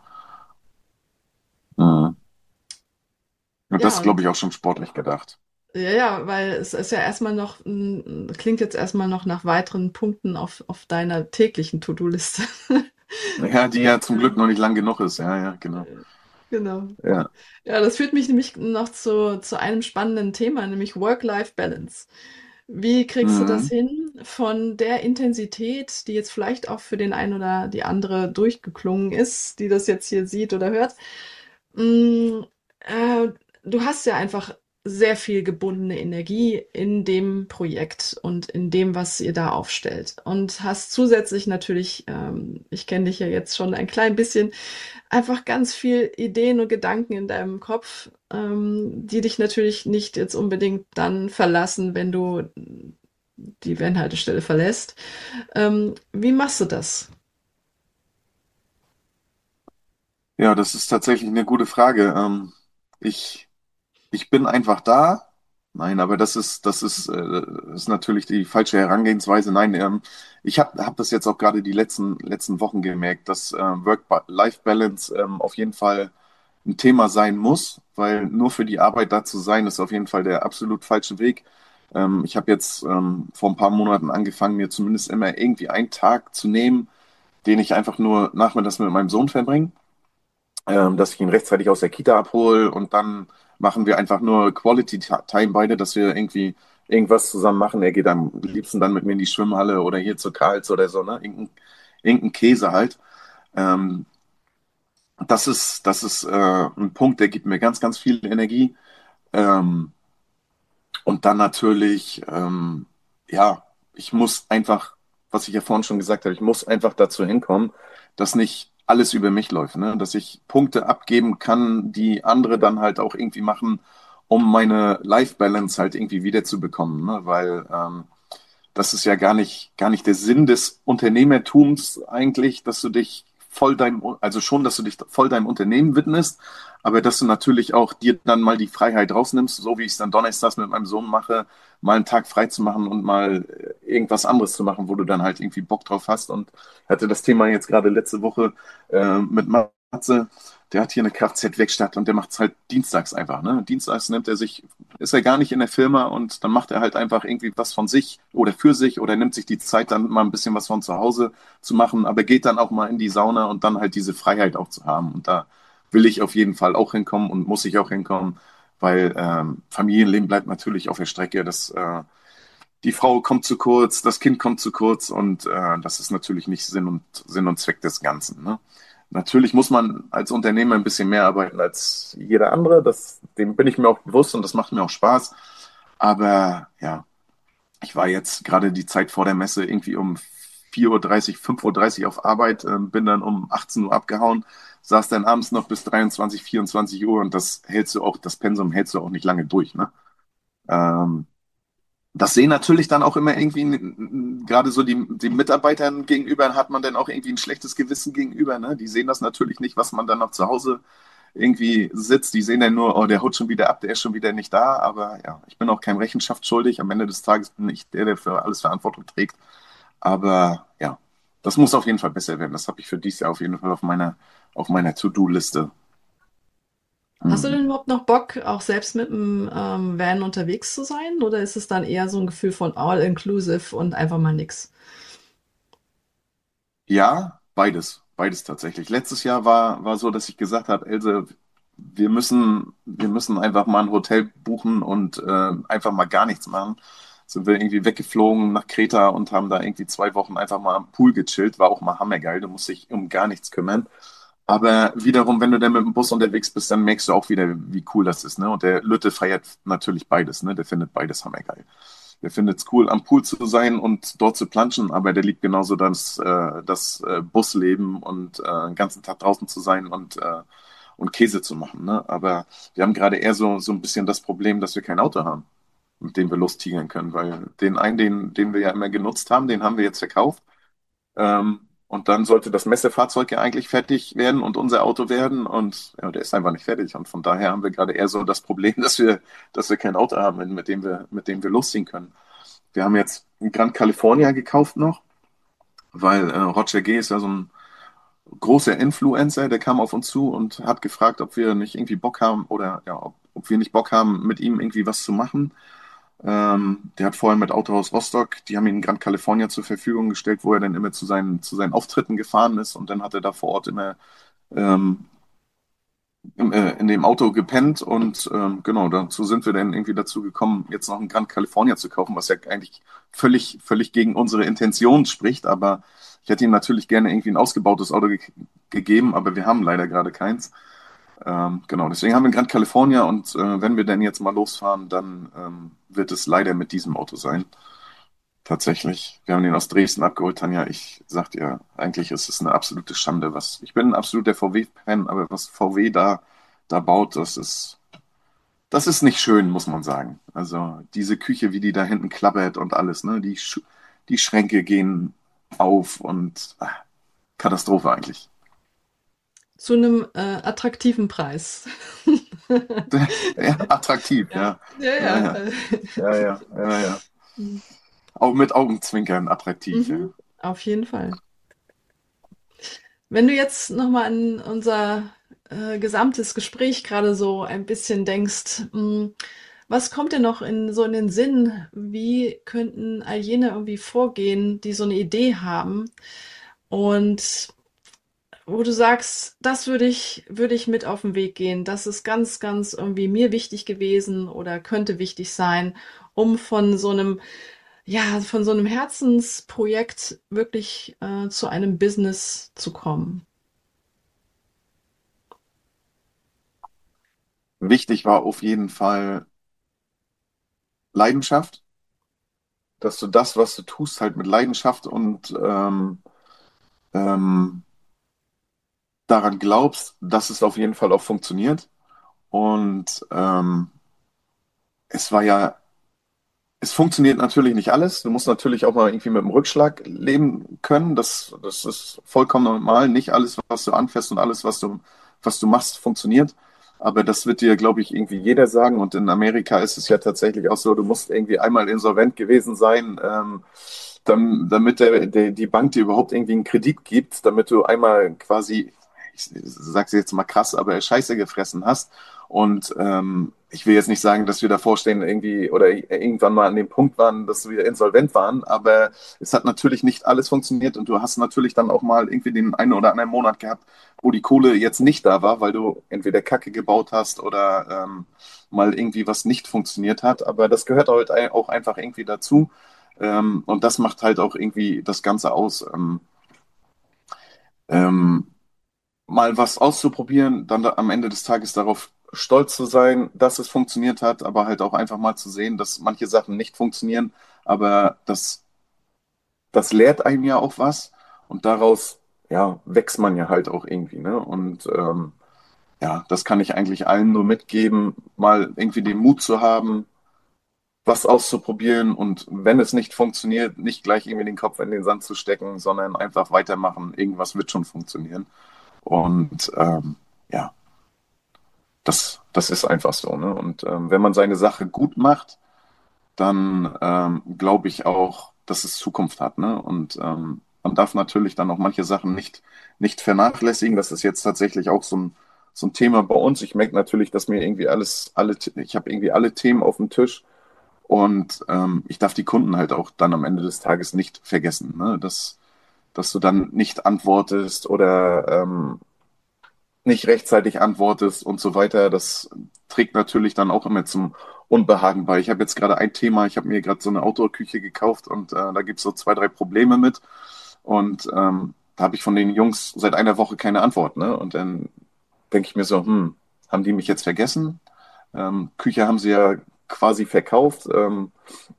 Mhm. Und Ja, das glaube und ich auch schon sportlich gedacht. ja, ja, weil es ist ja erstmal noch, mm, klingt jetzt erstmal noch nach weiteren Punkten auf, auf deiner täglichen To-Do-Liste. Ja, die ja zum Glück Ja, noch nicht lang genug ist. Ja, ja, genau. genau. Ja. Ja, das führt mich nämlich noch zu, zu einem spannenden Thema, nämlich Work-Life-Balance. Wie kriegst du das Mhm. hin von der Intensität, die jetzt vielleicht auch für den einen oder die andere durchgeklungen ist, die das jetzt hier sieht oder hört? Mm, äh, Du hast ja einfach sehr viel gebundene Energie in dem Projekt und in dem, was ihr da aufstellt. Und hast zusätzlich natürlich, ähm, ich kenne dich ja jetzt schon ein klein bisschen, einfach ganz viel Ideen und Gedanken in deinem Kopf, ähm, die dich natürlich nicht jetzt unbedingt dann verlassen, wenn du die Van-Haltestelle verlässt. Ähm, wie machst du das? Ja, das ist tatsächlich eine gute Frage. Ähm, ich Ich bin einfach da. Nein, aber das ist, das ist, äh, ist natürlich die falsche Herangehensweise. Nein, ähm, ich habe hab hab das jetzt auch gerade die letzten, letzten Wochen gemerkt, dass äh, Work-Life-Balance ähm, auf jeden Fall ein Thema sein muss, weil nur für die Arbeit da zu sein, ist auf jeden Fall der absolut falsche Weg. Ähm, ich habe jetzt ähm, vor ein paar Monaten angefangen, mir zumindest immer irgendwie einen Tag zu nehmen, den ich einfach nur nachmittags mit meinem Sohn verbringe, ähm, dass ich ihn rechtzeitig aus der Kita abhole und dann machen wir einfach nur Quality Time beide, dass wir irgendwie irgendwas zusammen machen. Er geht am liebsten dann mit mir in die Schwimmhalle oder hier zu Karls oder so, ne? Irgendein, irgendein Käse halt. Ähm, das ist, das ist äh, ein Punkt, der gibt mir ganz, ganz viel Energie. Ähm, und dann natürlich, ähm, ja, ich muss einfach, was ich ja vorhin schon gesagt habe, ich muss einfach dazu hinkommen, dass nicht alles über mich läuft, ne? Dass ich Punkte abgeben kann, die andere dann halt auch irgendwie machen, um meine Life-Balance halt irgendwie wiederzubekommen, ne? Weil ähm, das ist ja gar nicht, gar nicht der Sinn des Unternehmertums eigentlich, dass du dich voll deinem, also schon, dass du dich voll deinem Unternehmen widmest, aber dass du natürlich auch dir dann mal die Freiheit rausnimmst, so wie ich es dann donnerstags mit meinem Sohn mache, mal einen Tag frei zu machen und mal irgendwas anderes zu machen, wo du dann halt irgendwie Bock drauf hast. Und hatte das Thema jetzt gerade letzte Woche äh, mit Matze, der hat hier eine Kfz-Werkstatt und der macht es halt dienstags einfach. Ne? Dienstags nimmt er sich, ist er gar nicht in der Firma und dann macht er halt einfach irgendwie was von sich oder für sich oder nimmt sich die Zeit, dann mal ein bisschen was von zu Hause zu machen, aber geht dann auch mal in die Sauna und dann halt diese Freiheit auch zu haben. Und da will ich auf jeden Fall auch hinkommen und muss ich auch hinkommen, weil ähm, Familienleben bleibt natürlich auf der Strecke. Das, äh, die Frau kommt zu kurz, das Kind kommt zu kurz und äh, das ist natürlich nicht Sinn und Sinn und Zweck des Ganzen. Ne? Natürlich muss man als Unternehmer ein bisschen mehr arbeiten als jeder andere. Das, dem bin ich mir auch bewusst und das macht mir auch Spaß. Aber ja, ich war jetzt gerade die Zeit vor der Messe irgendwie um vier Uhr dreißig, fünf Uhr dreißig auf Arbeit, äh, bin dann um achtzehn Uhr abgehauen, saß dann abends noch bis dreiundzwanzig, vierundzwanzig Uhr und das hältst du auch, das Pensum hältst du auch nicht lange durch. Ne? Ähm, Das sehen natürlich dann auch immer irgendwie, gerade so die, die Mitarbeitern gegenüber hat man dann auch irgendwie ein schlechtes Gewissen gegenüber. Ne? Die sehen das natürlich nicht, was man dann noch zu Hause irgendwie sitzt. Die sehen dann nur, oh, der haut schon wieder ab, der ist schon wieder nicht da. Aber ja, ich bin auch keinem Rechenschaft schuldig. Am Ende des Tages bin ich der, der für alles Verantwortung trägt. Aber ja, das muss auf jeden Fall besser werden. Das habe ich für dieses Jahr auf jeden Fall auf meiner, auf meiner To-Do-Liste. Hast du Hm. denn überhaupt noch Bock, auch selbst mit dem ähm, Van unterwegs zu sein? Oder ist es dann eher so ein Gefühl von all-inclusive und einfach mal nix? Ja, beides, beides tatsächlich. Letztes Jahr war, war so, dass ich gesagt habe, Else, wir müssen, wir müssen einfach mal ein Hotel buchen und äh, einfach mal gar nichts machen. Sind wir irgendwie weggeflogen nach Kreta und haben da irgendwie zwei Wochen einfach mal am Pool gechillt. War auch mal hammergeil, du musst dich um gar nichts kümmern. Aber wiederum, wenn du dann mit dem Bus unterwegs bist, dann merkst du auch wieder, wie cool das ist, ne? Und der Lütte feiert natürlich beides, ne? Der findet beides hammergeil. Der findet es cool, am Pool zu sein und dort zu planschen, aber der liebt genauso das, äh, das äh, Busleben und äh, den ganzen Tag draußen zu sein und, äh, und Käse zu machen, ne? Aber wir haben gerade eher so, so ein bisschen das Problem, dass wir kein Auto haben, mit dem wir lostigern können, weil den einen, den, den wir ja immer genutzt haben, den haben wir jetzt verkauft. Ähm, und dann sollte das Messefahrzeug ja eigentlich fertig werden und unser Auto werden. Und ja, der ist einfach nicht fertig. Und von daher haben wir gerade eher so das Problem, dass wir, dass wir kein Auto haben, mit dem wir, mit dem wir losziehen können. Wir haben jetzt einen Grand California gekauft noch, weil äh, Roger G. ist ja so ein großer Influencer, der kam auf uns zu und hat gefragt, ob wir nicht irgendwie Bock haben oder ja, ob, ob wir nicht Bock haben, mit ihm irgendwie was zu machen. Ähm, der hat vorher mit Autohaus Rostock, die haben ihn Grand California zur Verfügung gestellt, wo er dann immer zu seinen, zu seinen Auftritten gefahren ist und dann hat er da vor Ort immer ähm, im, äh, in dem Auto gepennt und ähm, genau, dazu sind wir dann irgendwie dazu gekommen, jetzt noch einen Grand California zu kaufen, was ja eigentlich völlig, völlig gegen unsere Intention spricht, aber ich hätte ihm natürlich gerne irgendwie ein ausgebautes Auto ge gegeben, aber wir haben leider gerade keins. Ähm, genau, deswegen haben wir einen Grand California und äh, wenn wir denn jetzt mal losfahren, dann ähm, wird es leider mit diesem Auto sein. Tatsächlich. Wir haben den aus Dresden abgeholt, Tanja. Ich sag dir, eigentlich ist es eine absolute Schande, was. Ich bin ein absoluter V W-Fan, aber was V W da, da baut, das ist, das ist nicht schön, muss man sagen. Also diese Küche, wie die da hinten klappert und alles, ne? Die, Sch die Schränke gehen auf und ah, Katastrophe eigentlich. Zu einem äh, attraktiven Preis. Ja, attraktiv, Ja, ja. ja, Ja, ja. ja, äh, ja, ja, ja, ja. Auch mit Augenzwinkern attraktiv, Mhm, ja. auf jeden Fall. Wenn du jetzt nochmal an unser äh, gesamtes Gespräch gerade so ein bisschen denkst, mh, was kommt dir noch in so in den Sinn? Wie könnten all jene irgendwie vorgehen, die so eine Idee haben und wo du sagst, das würde ich, würde ich mit auf den Weg gehen. Das ist ganz, ganz irgendwie mir wichtig gewesen oder könnte wichtig sein, um von so einem, ja, von so einem Herzensprojekt wirklich äh, zu einem Business zu kommen. Wichtig war auf jeden Fall Leidenschaft, dass du das, was du tust, halt mit Leidenschaft und ähm, ähm, daran glaubst, dass es auf jeden Fall auch funktioniert. Und ähm, es war ja, es funktioniert natürlich nicht alles. Du musst natürlich auch mal irgendwie mit dem Rückschlag leben können. Das, das ist vollkommen normal. Nicht alles, was du anfährst und alles, was du, was du machst, funktioniert. Aber das wird dir, glaube ich, irgendwie jeder sagen. Und in Amerika ist es ja tatsächlich auch so, du musst irgendwie einmal insolvent gewesen sein, ähm, dam- damit der, der, die Bank dir überhaupt irgendwie einen Kredit gibt, damit du einmal quasi, ich sag's jetzt mal krass, aber Scheiße gefressen hast Und ähm, ich will jetzt nicht sagen, dass wir davor stehen irgendwie oder irgendwann mal an dem Punkt waren, dass wir insolvent waren, aber es hat natürlich nicht alles funktioniert und du hast natürlich dann auch mal irgendwie den einen oder anderen Monat gehabt, wo die Kohle jetzt nicht da war, weil du entweder Kacke gebaut hast oder ähm, mal irgendwie was nicht funktioniert hat. Aber das gehört halt auch einfach irgendwie dazu. Ähm, und das macht halt auch irgendwie das Ganze aus. Ähm, ähm, mal was auszuprobieren, dann da am Ende des Tages darauf stolz zu sein, dass es funktioniert hat, aber halt auch einfach mal zu sehen, dass manche Sachen nicht funktionieren, aber das, das lehrt einem ja auch was und daraus, ja, wächst man ja halt auch irgendwie, ne? Und ähm, ja, das kann ich eigentlich allen nur mitgeben, mal irgendwie den Mut zu haben, was auszuprobieren und wenn es nicht funktioniert, nicht gleich irgendwie den Kopf in den Sand zu stecken, sondern einfach weitermachen. Irgendwas wird schon funktionieren. Und ähm, ja, das, das ist einfach so. Ne? Und ähm, wenn man seine Sache gut macht, dann ähm, glaube ich auch, dass es Zukunft hat. Ne? Und ähm, man darf natürlich dann auch manche Sachen nicht, nicht vernachlässigen. Das ist jetzt tatsächlich auch so ein, so ein Thema bei uns. Ich merke natürlich, dass mir irgendwie alles, alle, ich habe irgendwie alle Themen auf dem Tisch und ähm, ich darf die Kunden halt auch dann am Ende des Tages nicht vergessen. Ne? Dass, dass du dann nicht antwortest oder ähm, nicht rechtzeitig antwortest und so weiter, das trägt natürlich dann auch immer zum Unbehagen bei. Ich habe jetzt gerade ein Thema, ich habe mir gerade so eine Outdoor-Küche gekauft und äh, da gibt es so zwei, drei Probleme mit. Und ähm, da habe ich von den Jungs seit einer Woche keine Antwort. Ne? Und dann denke ich mir so, hm, haben die mich jetzt vergessen? Ähm, Küche haben sie ja quasi verkauft. Ähm,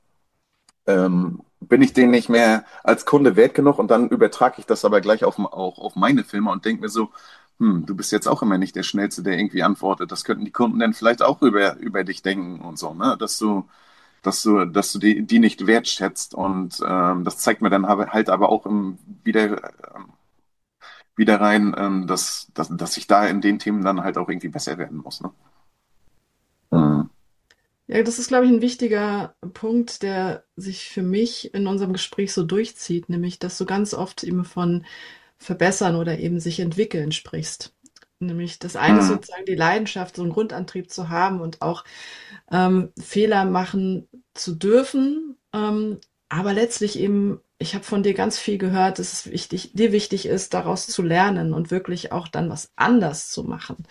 ähm, bin ich denen nicht mehr als Kunde wert genug und dann übertrage ich das aber gleich auf, auch auf meine Filme und denke mir so, hm, du bist jetzt auch immer nicht der Schnellste, der irgendwie antwortet. Das könnten die Kunden dann vielleicht auch über, über dich denken und so, ne? Dass du, dass du, dass du die, die nicht wertschätzt und ähm, das zeigt mir dann halt aber auch im, wieder, ähm, wieder rein, ähm, dass, dass, dass ich da in den Themen dann halt auch irgendwie besser werden muss, ne? Mhm. Ja, das ist, glaube ich, ein wichtiger Punkt, der sich für mich in unserem Gespräch so durchzieht, nämlich, dass du ganz oft eben von verbessern oder eben sich entwickeln sprichst. Nämlich das eine ist Mhm. sozusagen die Leidenschaft, so einen Grundantrieb zu haben und auch ähm, Fehler machen zu dürfen. Ähm, aber letztlich eben, ich habe von dir ganz viel gehört, dass es wichtig, dir wichtig ist, daraus zu lernen und wirklich auch dann was anders zu machen.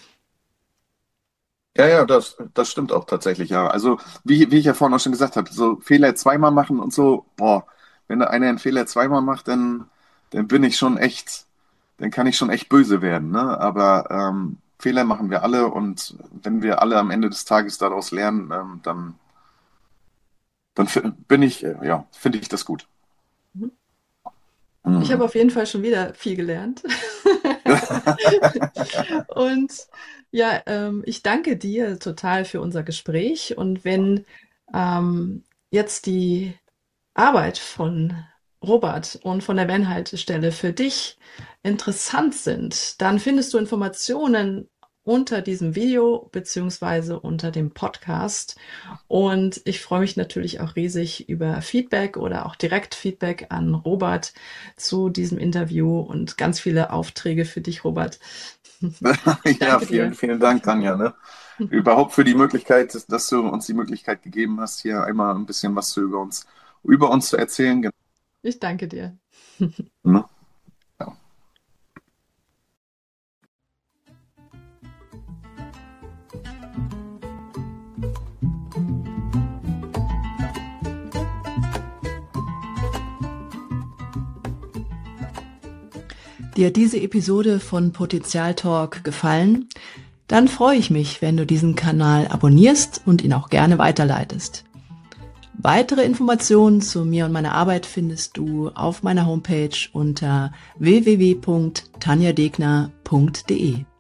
Ja, ja, das, das stimmt auch tatsächlich, ja. Also, wie, wie ich ja vorhin auch schon gesagt habe, so Fehler zweimal machen und so, boah, wenn da einer einen Fehler zweimal macht, dann, dann bin ich schon echt, dann kann ich schon echt böse werden, ne? Aber ähm, Fehler machen wir alle und wenn wir alle am Ende des Tages daraus lernen, ähm, dann, dann fi- bin ich, äh, ja, finde ich das gut. Ich Mhm. habe auf jeden Fall schon wieder viel gelernt. Und ja, ähm, ich danke dir total für unser Gespräch. Und wenn ähm, jetzt die Arbeit von Robert und von der Wenn-Haltestelle für dich interessant sind, dann findest du Informationen unter diesem Video beziehungsweise unter dem Podcast. Und ich freue mich natürlich auch riesig über Feedback oder auch direkt Feedback an Robert zu diesem Interview und ganz viele Aufträge für dich, Robert. Ich Ja, danke vielen, dir. vielen Dank, Tanja, ne? Überhaupt für die Möglichkeit, dass du uns die Möglichkeit gegeben hast, hier einmal ein bisschen was zu über uns, über uns zu erzählen. Ich danke dir. Ne? Ja. Dir hat diese Episode von Potenzial Talk gefallen? Dann freue ich mich, wenn du diesen Kanal abonnierst und ihn auch gerne weiterleitest. Weitere Informationen zu mir und meiner Arbeit findest du auf meiner Homepage unter w w w punkt tanja degner punkt de.